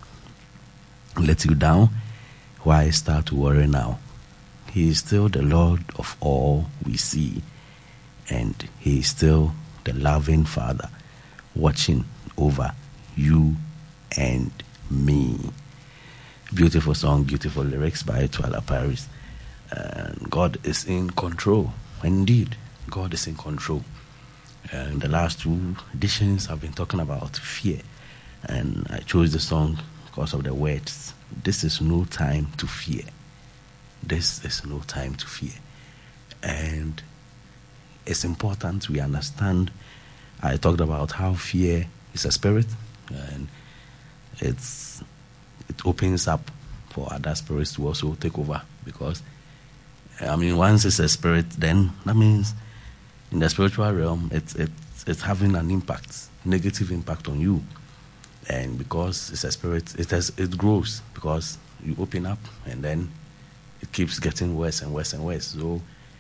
let you down. Why start to worry now? He is still the Lord of all we see, and he is still the loving Father watching over you and me. Beautiful song, beautiful lyrics by Twala Paris. And God is in control. Indeed, God is in control. And the last two editions have been talking about fear. And I chose the song because of the words. This is no time to fear. This is no time to fear. And it's important we understand. I talked about how fear is a spirit, and it opens up for other spirits to also take over. Because, once it's a spirit, then that means in the spiritual realm, it's having an impact, negative impact on you. And because it's a spirit, it grows because you open up, and then it keeps getting worse and worse and worse. So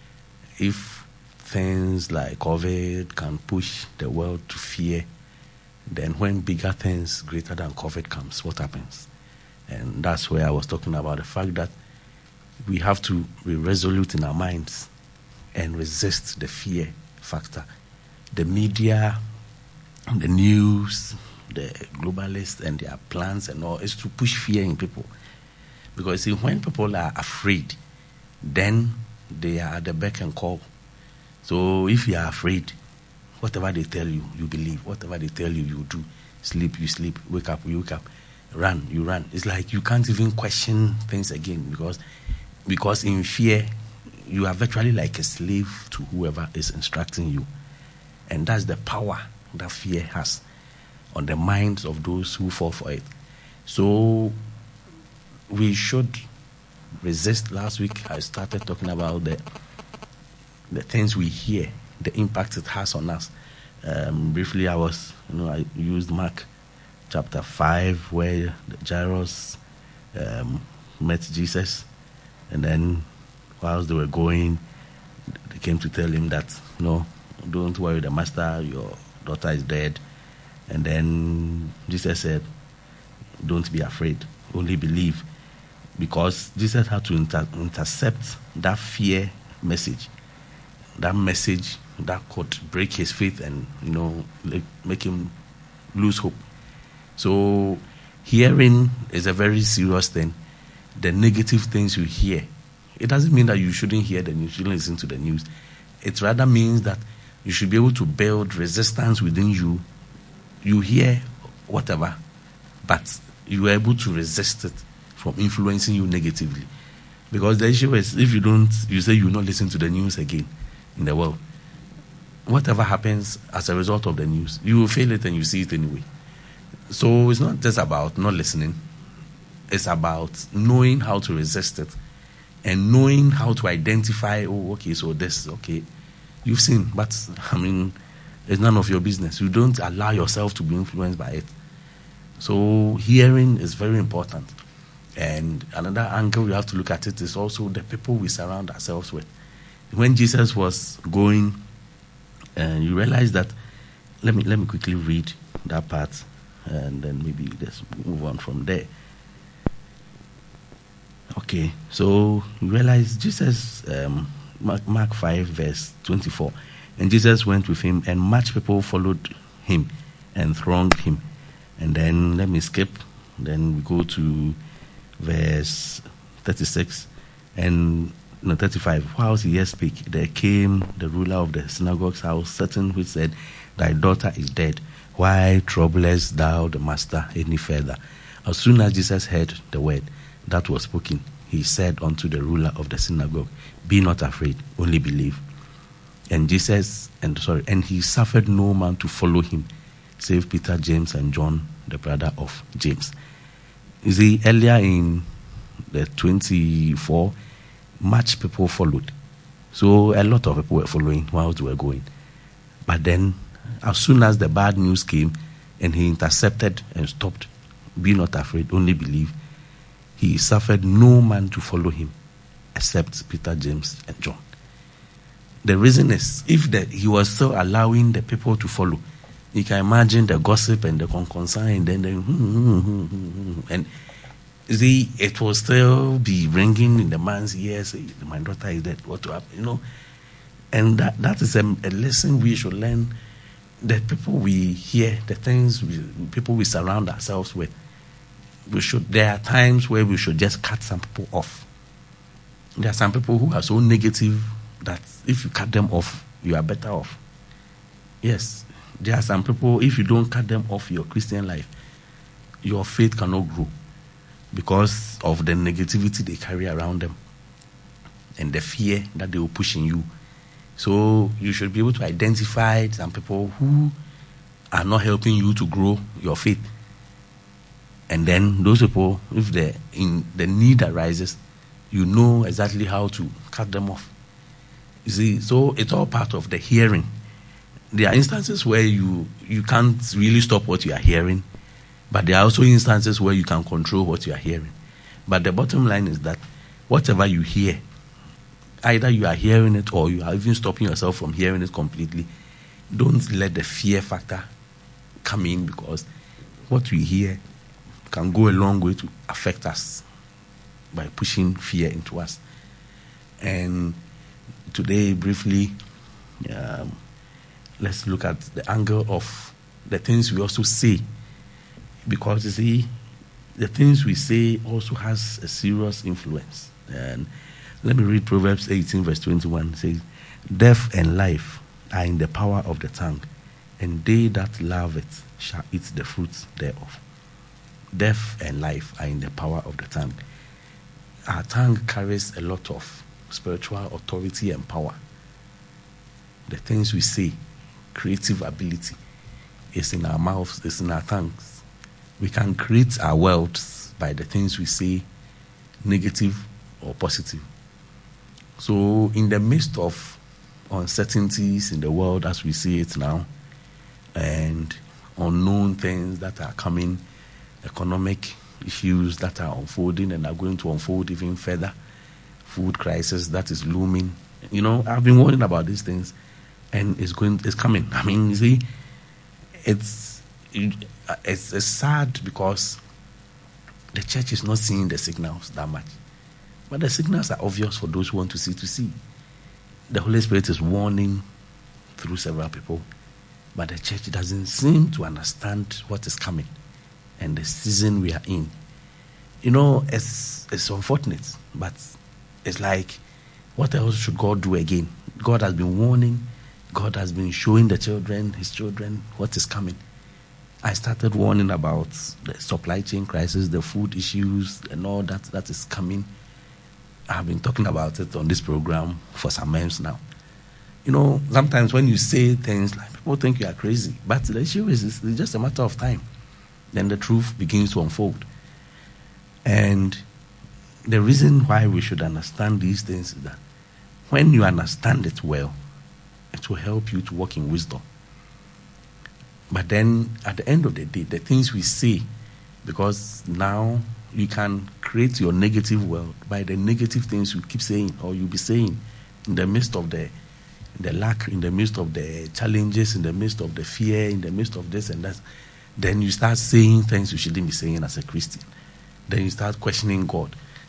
if things like COVID can push the world to fear, then when bigger things greater than COVID comes, what happens? And that's where I was talking about the fact that we have to be resolute in our minds and resist the fear factor. The media, the news, the globalists and their plans and all is to push fear in people. Because see, when people are afraid, then they are at the beck and call. So if you are afraid, whatever they tell you, you believe. Whatever they tell you, you do. Sleep, you sleep. Wake up, you wake up. Run, you run. It's like you can't even question things again because in fear, you are virtually like a slave to whoever is instructing you. And that's the power that fear has on the minds of those who fall for it. So we should resist. Last week, I started talking about the things we hear, the impact it has on us. Briefly, I used Mark chapter 5, where Jairus met Jesus, and then whilst they were going, they came to tell him that, no, don't worry, the master, your daughter is dead. And then Jesus said, don't be afraid, only believe. Because Jesus had to intercept that fear message, that message that could break his faith and, make him lose hope. So hearing is a very serious thing. The negative things you hear, it doesn't mean that you shouldn't hear the news, you shouldn't listen to the news. It rather means that you should be able to build resistance within you. You hear whatever, but you are able to resist it from influencing you negatively. Because the issue is, if you say you will not listen to the news again in the world, whatever happens as a result of the news, you will feel it and you see it anyway. So it's not just about not listening. It's about knowing how to resist it and knowing how to identify, so this, okay, you've seen, but it's none of your business. You don't allow yourself to be influenced by it. So hearing is very important. And another angle we have to look at it is also the people we surround ourselves with. When Jesus was going, and you realize that, let me quickly read that part, and then maybe let's move on from there. Okay, so you realize Jesus, Mark 5, verse 24. And Jesus went with him, and much people followed him and thronged him. And then let me skip. Then we go to verse 36 and 35. Whilst he yet spake, there came the ruler of the synagogue's house, certain which said, Thy daughter is dead. Why troublest thou the master any further? As soon as Jesus heard the word that was spoken, he said unto the ruler of the synagogue, Be not afraid, only believe. And he suffered no man to follow him, save Peter, James, and John, the brother of James. You see, earlier in the 24, much people followed. So a lot of people were following while they were going. But then, as soon as the bad news came, and he intercepted and stopped, Be not afraid, only believe, he suffered no man to follow him, except Peter, James, and John. The reason is, if he was still allowing the people to follow, you can imagine the gossip and the concern, and then and see, it will still be ringing in the man's ears. My daughter is dead. What to happen? And that is a lesson we should learn. The people we hear, the things people we surround ourselves with, there are times where we should just cut some people off. There are some people who are so negative that if you cut them off, you are better off. Yes, there are some people, if you don't cut them off your Christian life, your faith cannot grow because of the negativity they carry around them and the fear that they will push in you. So you should be able to identify some people who are not helping you to grow your faith. And then those people, if the need arises, you know exactly how to cut them off. You see, so it's all part of the hearing. There are instances where you can't really stop what you are hearing, but there are also instances where you can control what you are hearing. But the bottom line is that whatever you hear, either you are hearing it or you are even stopping yourself from hearing it completely, don't let the fear factor come in, because what we hear can go a long way to affect us by pushing fear into us. And today, briefly, let's look at the angle of the things we also say, because you see, the things we say also has a serious influence. And let me read Proverbs 18 verse 21. It says, Death and life are in the power of the tongue, and they that love it shall eat the fruits thereof. Death and life are in the power of the tongue. Our tongue carries a lot of spiritual authority and power. The things we say, creative ability, is in our mouths, is in our tongues. We can create our worlds by the things we say, negative or positive. So in the midst of uncertainties in the world as we see it now, and unknown things that are coming, economic issues that are unfolding and are going to unfold even further, food crisis that is looming. I've been warning about these things, and it's coming. I mean, you see, it's sad because the church is not seeing the signals that much. But the signals are obvious for those who want to see. The Holy Spirit is warning through several people, but the church doesn't seem to understand what is coming and the season we are in. It's unfortunate, but it's like, what else should God do again? God has been warning. God has been showing his children, what is coming. I started warning about the supply chain crisis, the food issues, and all that is coming. I've been talking about it on this program for some months now. Sometimes when you say things, like, people think you are crazy, but the issue is it's just a matter of time. Then the truth begins to unfold. And the reason why we should understand these things is that when you understand it well, it will help you to walk in wisdom. But then at the end of the day, the things we say, because now you can create your negative world by the negative things you keep saying or you'll be saying in the midst of the lack, in the midst of the challenges, in the midst of the fear, in the midst of this and that. Then you start saying things you shouldn't be saying as a Christian. Then you start questioning God.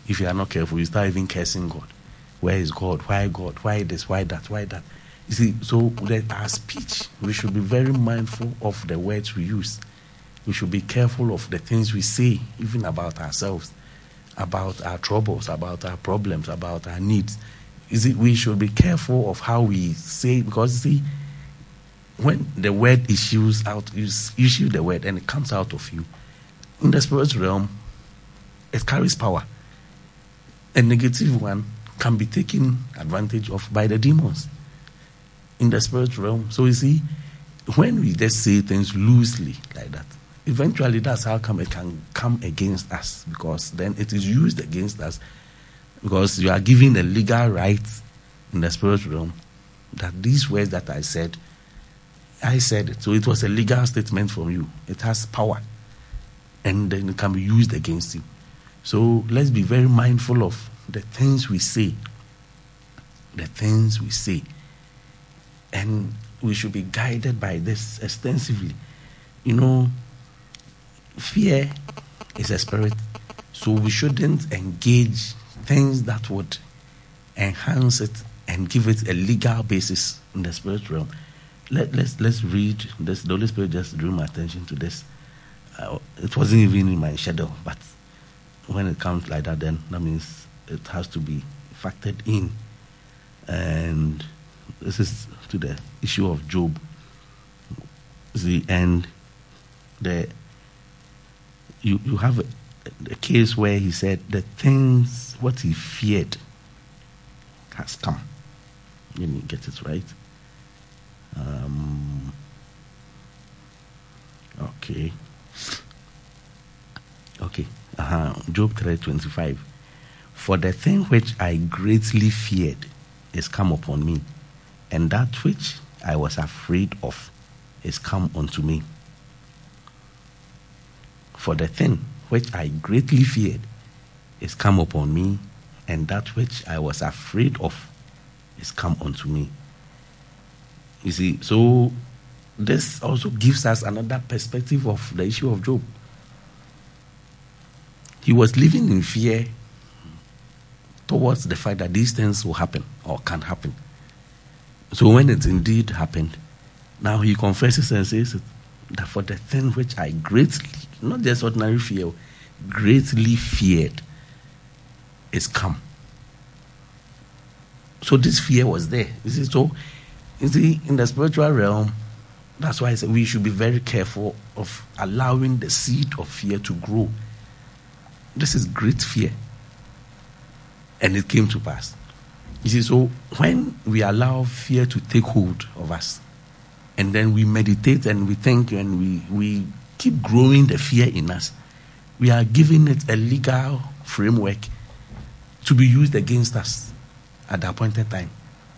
if you are not careful, you start even cursing God. Where is God? Why God? Why this? Why that? Why that? You see, so that our speech, we should be very mindful of the words we use. We should be careful of the things we say, even about ourselves, about our troubles, about our problems, about our needs. You see, we should be careful of how we say, because you see, when the word issues out, you issue the word and it comes out of you, in the spirit realm, it carries power. A negative one can be taken advantage of by the demons in the spirit realm. So you see, when we just say things loosely like that, eventually that's how come it can come against us, because then it is used against us, because you are given a legal right in the spirit realm that these words that I said it. So it was a legal statement from you. It has power, and then it can be used against you. So let's be very mindful of the things we say. The things we say. And we should be guided by this extensively. You know, fear is a spirit, so we shouldn't engage things that would enhance it and give it a legal basis in the spirit realm. Let's read this. The Holy Spirit just drew my attention to this. It wasn't even in my schedule, but when it comes like that, then that means it has to be factored in. And this is to the issue of Job. You have a case where he said the things what he feared has come. Let me get it right. Okay. Job 3:25. For the thing which I greatly feared is come upon me, and that which I was afraid of is come unto me. For the thing which I greatly feared is come upon me, and that which I was afraid of is come unto me. You see, so this also gives us another perspective of the issue of Job. He was living in fear towards the fact that these things will happen or can happen. So when it indeed happened, now he confesses and says that for the thing which I greatly, not just ordinary fear, greatly feared is come. So this fear was there. You see, in the spiritual realm, that's why I say we should be very careful of allowing the seed of fear to grow. This is great fear. And it came to pass. You see, so when we allow fear to take hold of us, and then we meditate and we think and we keep growing the fear in us, we are giving it a legal framework to be used against us at the appointed time.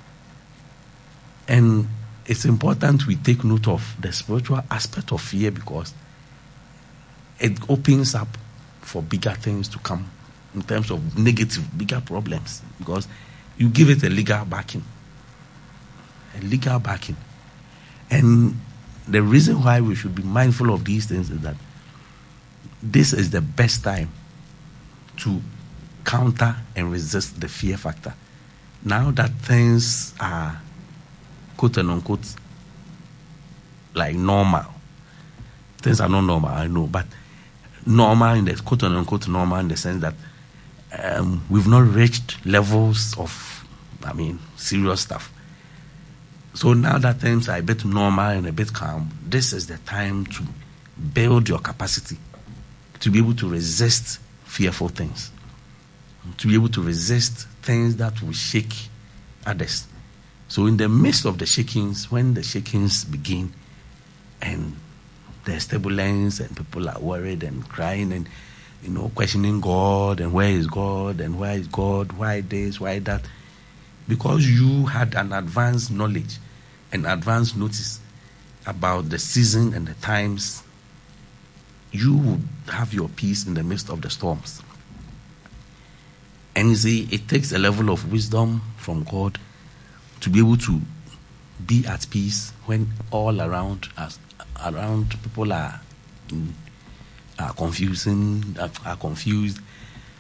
And it's important we take note of the spiritual aspect of fear, because it opens up for bigger things to come in terms of negative, bigger problems, because you give it a legal backing. A legal backing. And the reason why we should be mindful of these things is that this is the best time to counter and resist the fear factor. Now that things are quote and unquote like normal. Things are not normal, I know, but normal in the quote and unquote normal in the sense that we've not reached levels of, serious stuff. So now that things are a bit normal and a bit calm, this is the time to build your capacity to be able to resist fearful things, to be able to resist things that will shake others. So in the midst of the shakings, when the shakings begin and there's turbulence and people are worried and crying and questioning God and where is God and where is God, why this, why that, because you had an advanced knowledge and advanced notice about the season and the times, you would have your peace in the midst of the storms. And you see, it takes a level of wisdom from God to be able to be at peace when all around us, people are confused,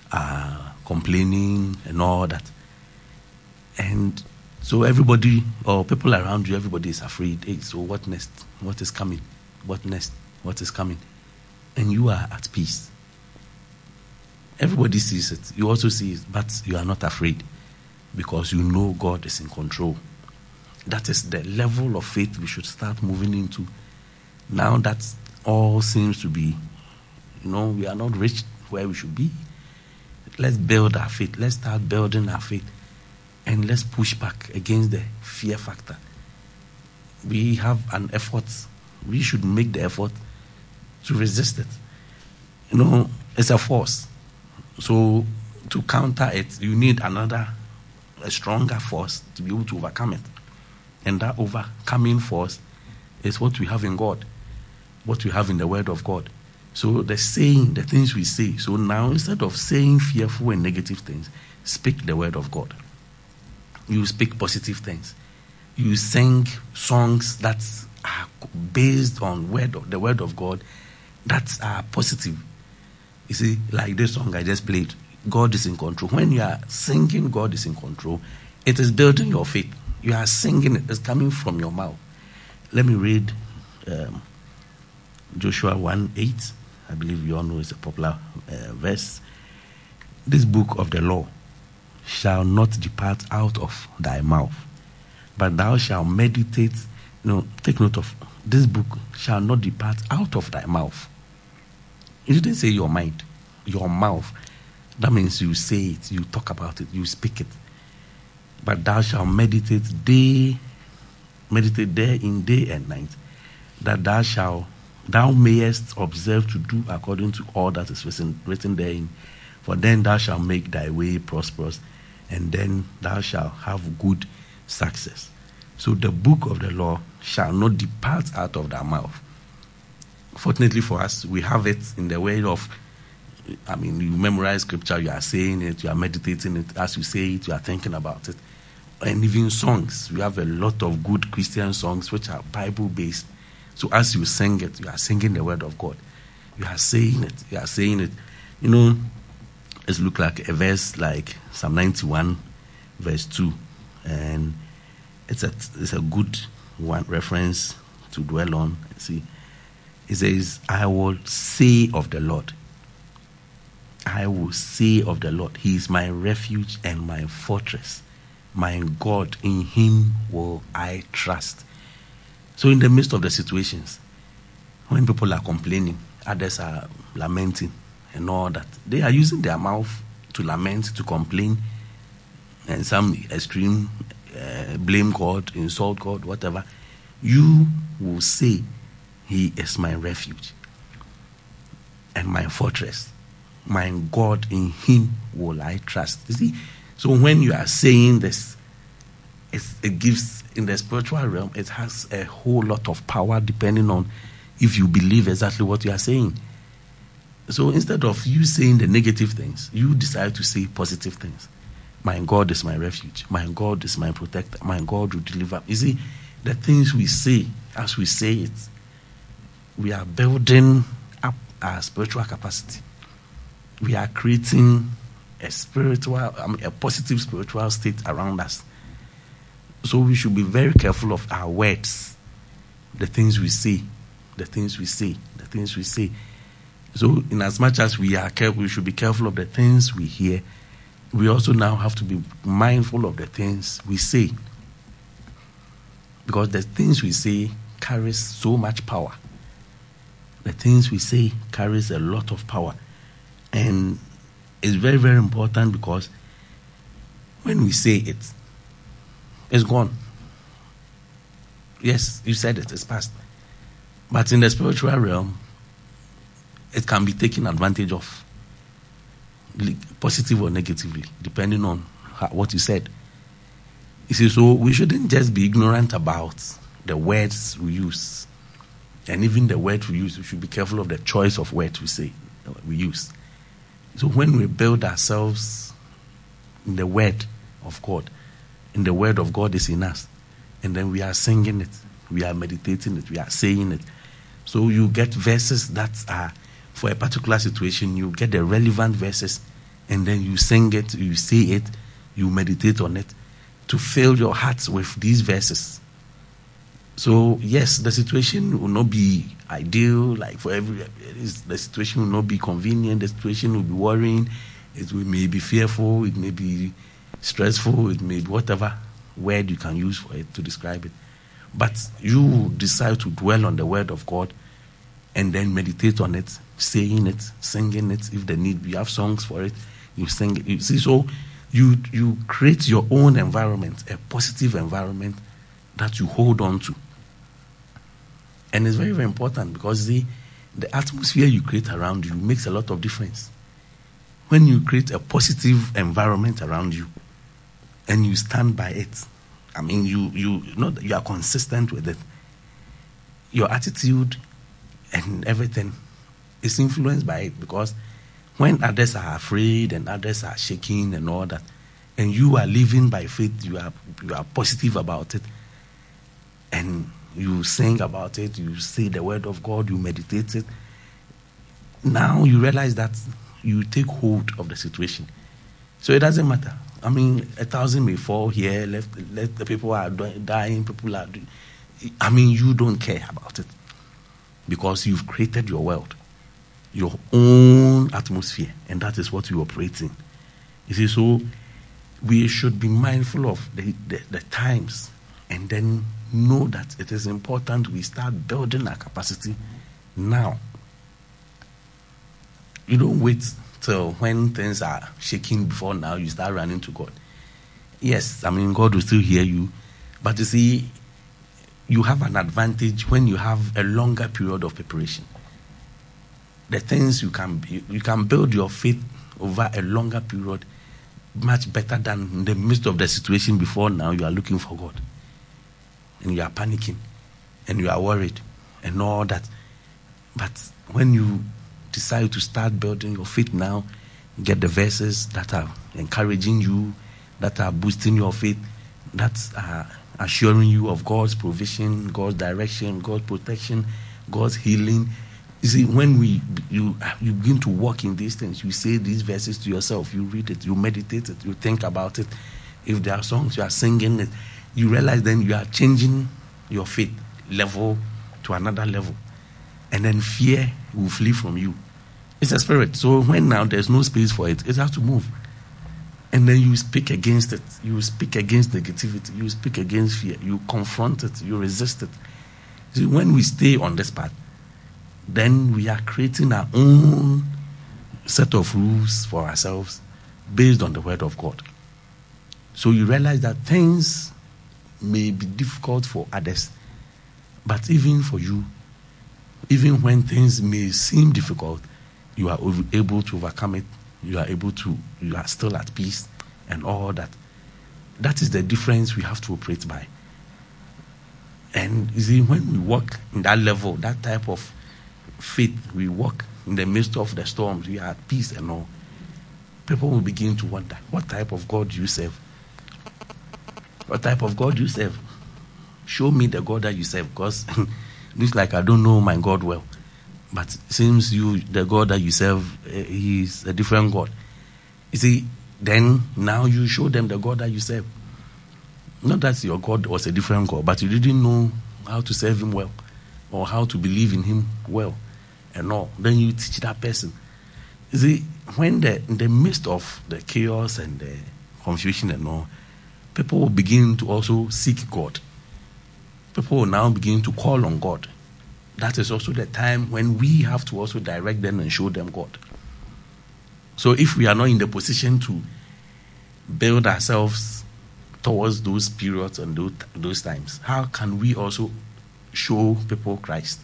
are complaining and all that. And so everybody, or people around you, everybody is afraid. Hey, so what next? What is coming? What next? What is coming? And you are at peace. Everybody sees it. You also see it, but you are not afraid because you know God is in control. That is the level of faith we should start moving into. Now that all seems to be, we are not reached where we should be. Let's build our faith. Let's start building our faith. And let's push back against the fear factor. We have an effort. We should make the effort to resist it. It's a force. So to counter it, you need a stronger force to be able to overcome it. And that overcoming force is what we have in God, what we have in the Word of God. So the things we say. So now instead of saying fearful and negative things, speak the Word of God. You speak positive things. You sing songs that are based on the Word of God that are positive. You see, like this song I just played, God is in control. When you are singing God is in control, it is building your faith. You are singing it. It's coming from your mouth. Let me read Joshua 1:8. I believe you all know it's a popular verse. This book of the law shall not depart out of thy mouth, but thou shalt meditate. Take note of this book shall not depart out of thy mouth. It didn't say your mind, your mouth. That means you say it, you talk about it, you speak it. But thou shalt meditate therein day and night, that thou mayest observe to do according to all that is written therein. For then thou shalt make thy way prosperous, and then thou shalt have good success. So the book of the law shall not depart out of thy mouth. Fortunately for us, we have it in the way of, you memorize scripture, you are saying it, you are meditating it. As you say it, you are thinking about it. And even songs. We have a lot of good Christian songs which are Bible-based. So as you sing it, you are singing the Word of God. You are saying it. You are saying it. It's look like a verse like Psalm 91, verse 2. And it's a good one reference to dwell on. See, it says, I will say of the Lord. I will say of the Lord. He is my refuge and my fortress. My God, in him will I trust. So in the midst of the situations, when people are complaining, others are lamenting and all that, they are using their mouth to lament, to complain, and some extreme blame God, insult God, whatever. You will say, he is my refuge and my fortress. My God, in him will I trust. You see, so when you are saying this, it gives, in the spiritual realm, it has a whole lot of power depending on if you believe exactly what you are saying. So instead of you saying the negative things, you decide to say positive things. My God is my refuge. My God is my protector. My God will deliver. You see, the things we say, as we say it, we are building up our spiritual capacity. We are creating a positive spiritual state around us. So we should be very careful of our words, the things we say, the things we say, the things we say. So in as much as we are careful, we should be careful of the things we hear. We also now have to be mindful of the things we say, because the things we say carries so much power. The things we say carries a lot of power. And it's very, very important, because when we say it, it's gone. Yes, you said it, it's past. But in the spiritual realm, it can be taken advantage of, positive or negatively, depending on what you said. You see, so we shouldn't just be ignorant about the words we use. And even the words we use, we should be careful of the choice of words we use. So when we build ourselves in the Word of God, and the Word of God is in us, and then we are singing it, we are meditating it, we are saying it. So you get verses that are for a particular situation, you get the relevant verses, and then you sing it, you say it, you meditate on it, to fill your hearts with these verses. So yes, the situation will not be ideal, like for the situation will not be convenient, the situation will be worrying, may be fearful, it may be stressful, it may be whatever word you can use for it to describe it. But you decide to dwell on the word of God and then meditate on it, saying it, singing it. If the need, you have songs for it, you sing it. You see, so you create your own environment, a positive environment that you hold on to. And it's very, very important because the atmosphere you create around you makes a lot of difference. When you create a positive environment around you and you stand by it, I mean, you know that you are consistent with it, your attitude and everything is influenced by it. Because when others are afraid and others are shaking and all that, and you are living by faith, you are positive about it, and you sing about it, you say the word of God, you meditate it. Now you realize that you take hold of the situation. So it doesn't matter. I mean, 1,000 may fall here, let the people are dying, people are doing. I mean, you don't care about it because you've created your world, your own atmosphere, and that is what you operate in. You see, so we should be mindful of the times and then know that it is important we start building our capacity now. You don't wait till when things are shaking before now you start running to God. Yes, I mean, God will still hear you, but you see, you have an advantage when you have a longer period of preparation. The things you can build your faith over a longer period much better than in the midst of the situation before now you are looking for God. And you are panicking, and you are worried, and all that. But when you decide to start building your faith now, get the verses that are encouraging you, that are boosting your faith, that are assuring you of God's provision, God's direction, God's protection, God's healing. You see, when you begin to walk in these things, you say these verses to yourself, you read it, you meditate it, you think about it. If there are songs, you are singing it. You realize then you are changing your faith level to another level. And then fear will flee from you. It's a spirit. So when now there's no space for it, it has to move. And then you speak against it. You speak against negativity. You speak against fear. You confront it. You resist it. See, when we stay on this path, then we are creating our own set of rules for ourselves based on the word of God. So you realize that things may be difficult for others, but even for you, even when things may seem difficult, you are able to overcome it. You are still at peace and all that. That is the difference we have to operate by. And you see, when we walk in that level, that type of faith, we walk in the midst of the storms, we are at peace and all. People will begin to wonder, what type of God do you serve? What type of God you serve? Show me the God that you serve, because it looks like I don't know my God well. But it seems the God that you serve, he is a different God. You see, then now you show them the God that you serve. Not that your God was a different God, but you didn't know how to serve him well or how to believe in him well and all. Then you teach that person. You see, when in the midst of the chaos and the confusion and all, people will begin to also seek God. People will now begin to call on God. That is also the time when we have to also direct them and show them God. So if we are not in the position to build ourselves towards those periods and those times, how can we also show people Christ?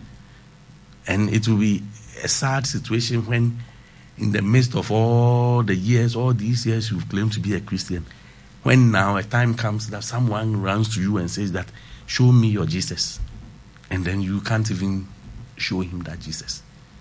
And it will be a sad situation when in the midst of all these years you've claimed to be a Christian, when now a time comes that someone runs to you and says that, show me your Jesus. And then you can't even show him that Jesus.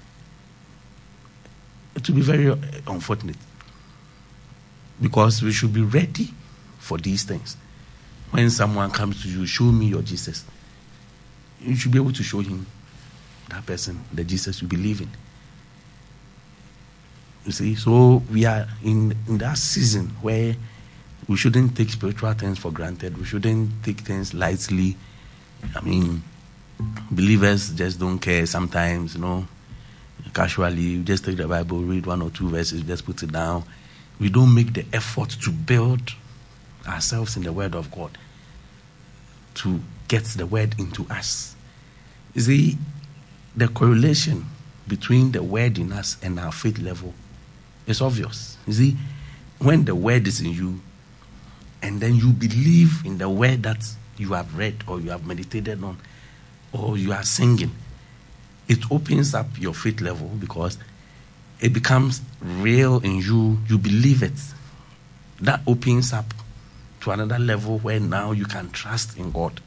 It will be very unfortunate. Because we should be ready for these things. When someone comes to you, show me your Jesus, you should be able to show him, that person, the Jesus you believe in. You see, so we are in that season where we shouldn't take spiritual things for granted. We shouldn't take things lightly. I mean, believers just don't care sometimes, casually. You just take the Bible, read 1 or 2 verses, just put it down. We don't make the effort to build ourselves in the Word of God, to get the Word into us. You see, the correlation between the Word in us and our faith level is obvious. You see, when the Word is in you, and then you believe in the Word that you have read or you have meditated on, or you are singing, it opens up your faith level because it becomes real in you. You believe it. That opens up to another level where now you can trust in God.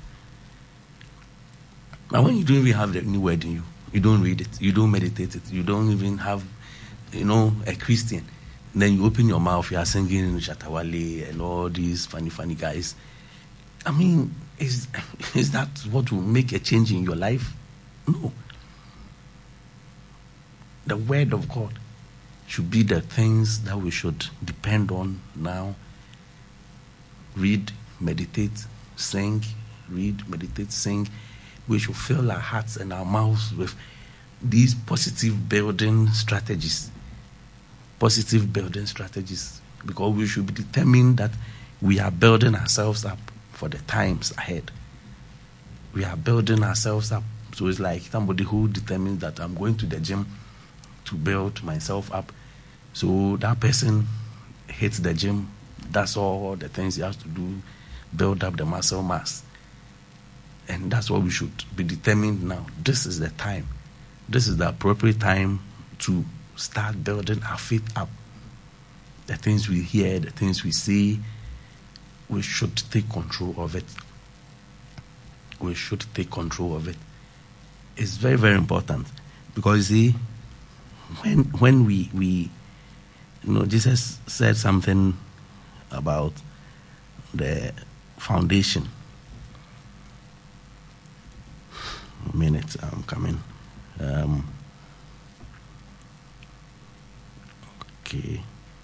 Now, when you don't even have the new word in you, you don't read it, you don't meditate it, you don't even have, a Christian, then you open your mouth, you are singing in Shatawale and all these funny guys. I mean, is that what will make a change in your life? No. The Word of God should be the things that we should depend on now. Read, meditate, sing. Read, meditate, sing. We should fill our hearts and our mouths with these positive building strategies. Positive building strategies. Because we should be determined that we are building ourselves up for the times ahead. We are building ourselves up. So it's like somebody who determines that I'm going to the gym to build myself up. So that person hits the gym. That's all the things he has to do, build up the muscle mass. And that's what we should be determined now. This is the time. This is the appropriate time to start building our faith up. The things we hear, the things we see, we should take control of it. We should take control of it. It's very, very important. Because you see, when we Jesus said something about the foundation. A minute, I'm coming. Okay.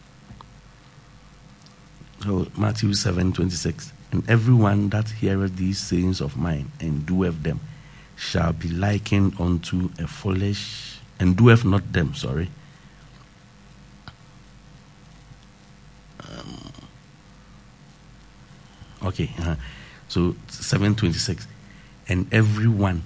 So Matthew 7:26, and everyone that heareth these sayings of mine and doeth them shall be likened unto a foolish, and doeth not them, sorry. So 7:26, and everyone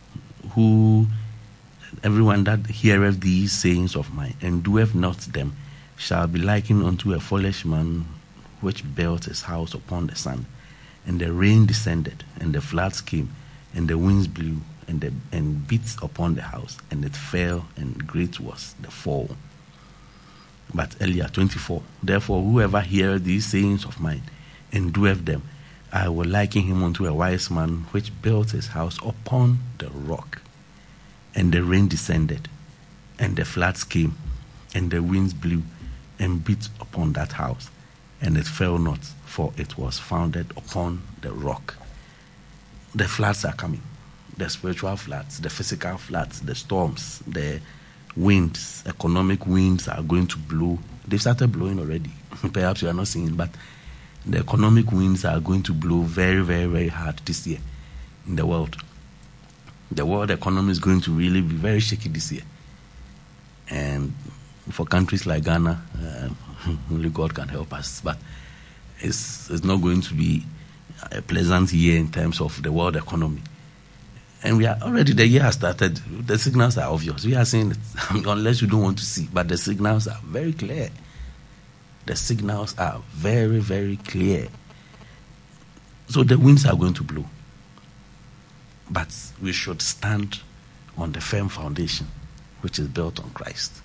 that heareth these sayings of mine and doeth not them shall be likened unto a foolish man which built his house upon the sand, and the rain descended, and the floods came, and the winds blew, and beat upon the house, and it fell, and great was the fall. But earlier, 24, therefore whoever heareth these sayings of mine and doeth them, I will liken him unto a wise man which built his house upon the rock. And the rain descended, and the floods came, and the winds blew, and beat upon that house, and it fell not, for it was founded upon the rock. The floods are coming. The spiritual floods, the physical floods, the storms, the winds, economic winds are going to blow. They've started blowing already. Perhaps you are not seeing, but the economic winds are going to blow very, very, very hard this year in the world. The world economy is going to really be very shaky this year. And for countries like Ghana, only God can help us. But it's not going to be a pleasant year in terms of the world economy. And we are already, the year has started. The signals are obvious. We are seeing it, unless you don't want to see. But the signals are very clear. The signals are very, very clear. So the winds are going to blow. But we should stand on the firm foundation, which is built on Christ.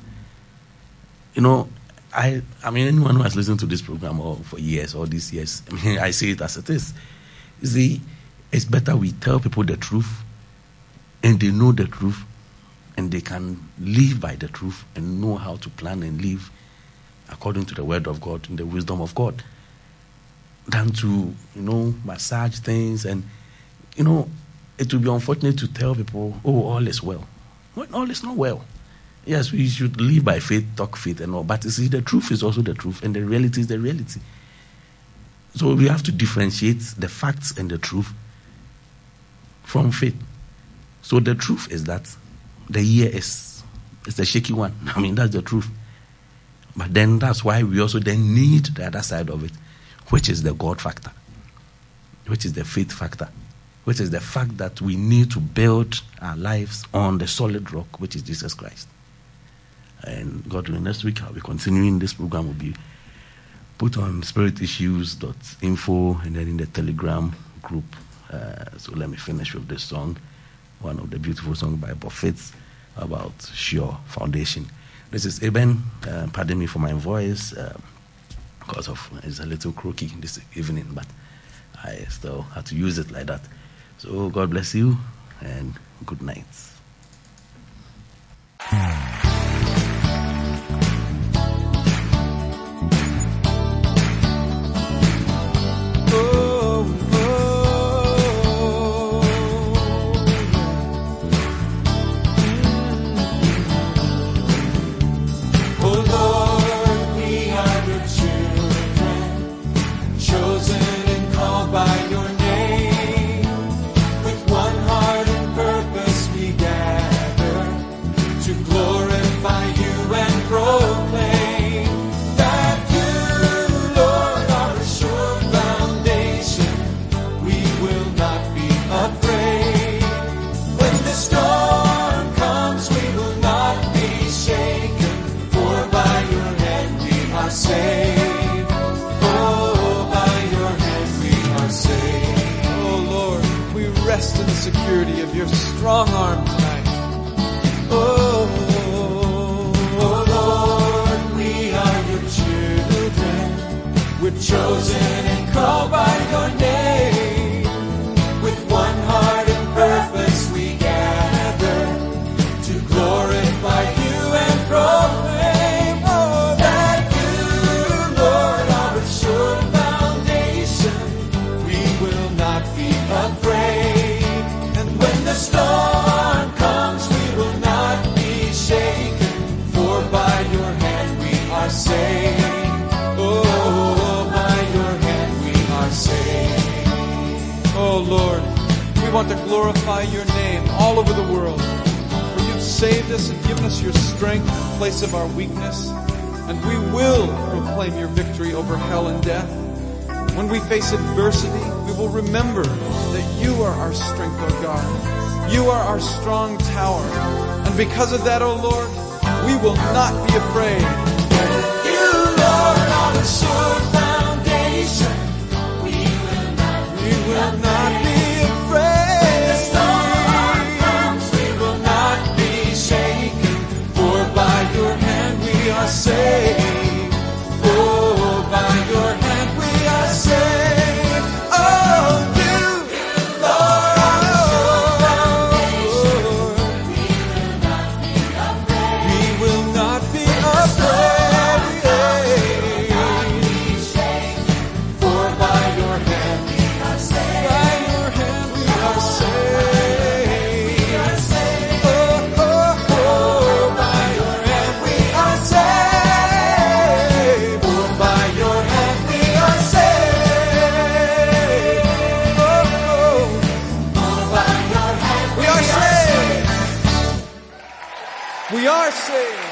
I mean, anyone who has listened to this program for years, all these years, I say it as it is. You see, it's better we tell people the truth, and they know the truth, and they can live by the truth and know how to plan and live according to the word of God and the wisdom of God, than to, massage things. And, it would be unfortunate to tell people, oh, all is well, when all is not well. Yes, we should live by faith, talk faith and all. But you see, the truth is also the truth, and the reality is the reality. So we have to differentiate the facts and the truth from faith. So the truth is that the year is a shaky one. I mean, that's the truth. But then that's why we also then need the other side of it, which is the God factor, which is the faith factor, which is the fact that we need to build our lives on the solid rock, which is Jesus Christ. And God willing, next week I'll be continuing. This program will be put on spiritissues.info and then in the Telegram group. So let me finish with this song, one of the beautiful songs by Buffett about Sure Foundation. This is Eben. Pardon me for my voice because of it's a little croaky this evening, but I still have to use it like that. So God bless you and good night. Security of your strong arm tonight. Oh Lord, we are your children. We're chosen and called by your name. With one heart and purpose we gather to glorify you and proclaim that you, Lord, are a sure foundation. We will not be afraid. The storm comes, we will not be shaken, for by your hand we are saved. Oh, by your hand we are saved. Oh Lord, we want to glorify your name all over the world. For you've saved us and given us your strength in place of our weakness, and we will proclaim your victory over hell and death. When we face adversity, we will remember that you are our strength, O God. You are our strong tower. And because of that, O Lord, we will not be afraid. You, Lord, are the sure foundation. We will not be afraid. When the storm comes, we will not be shaken. For by your hand we are saved. Oh, by your hand we are saved. Oh, you, Lord. We are saved.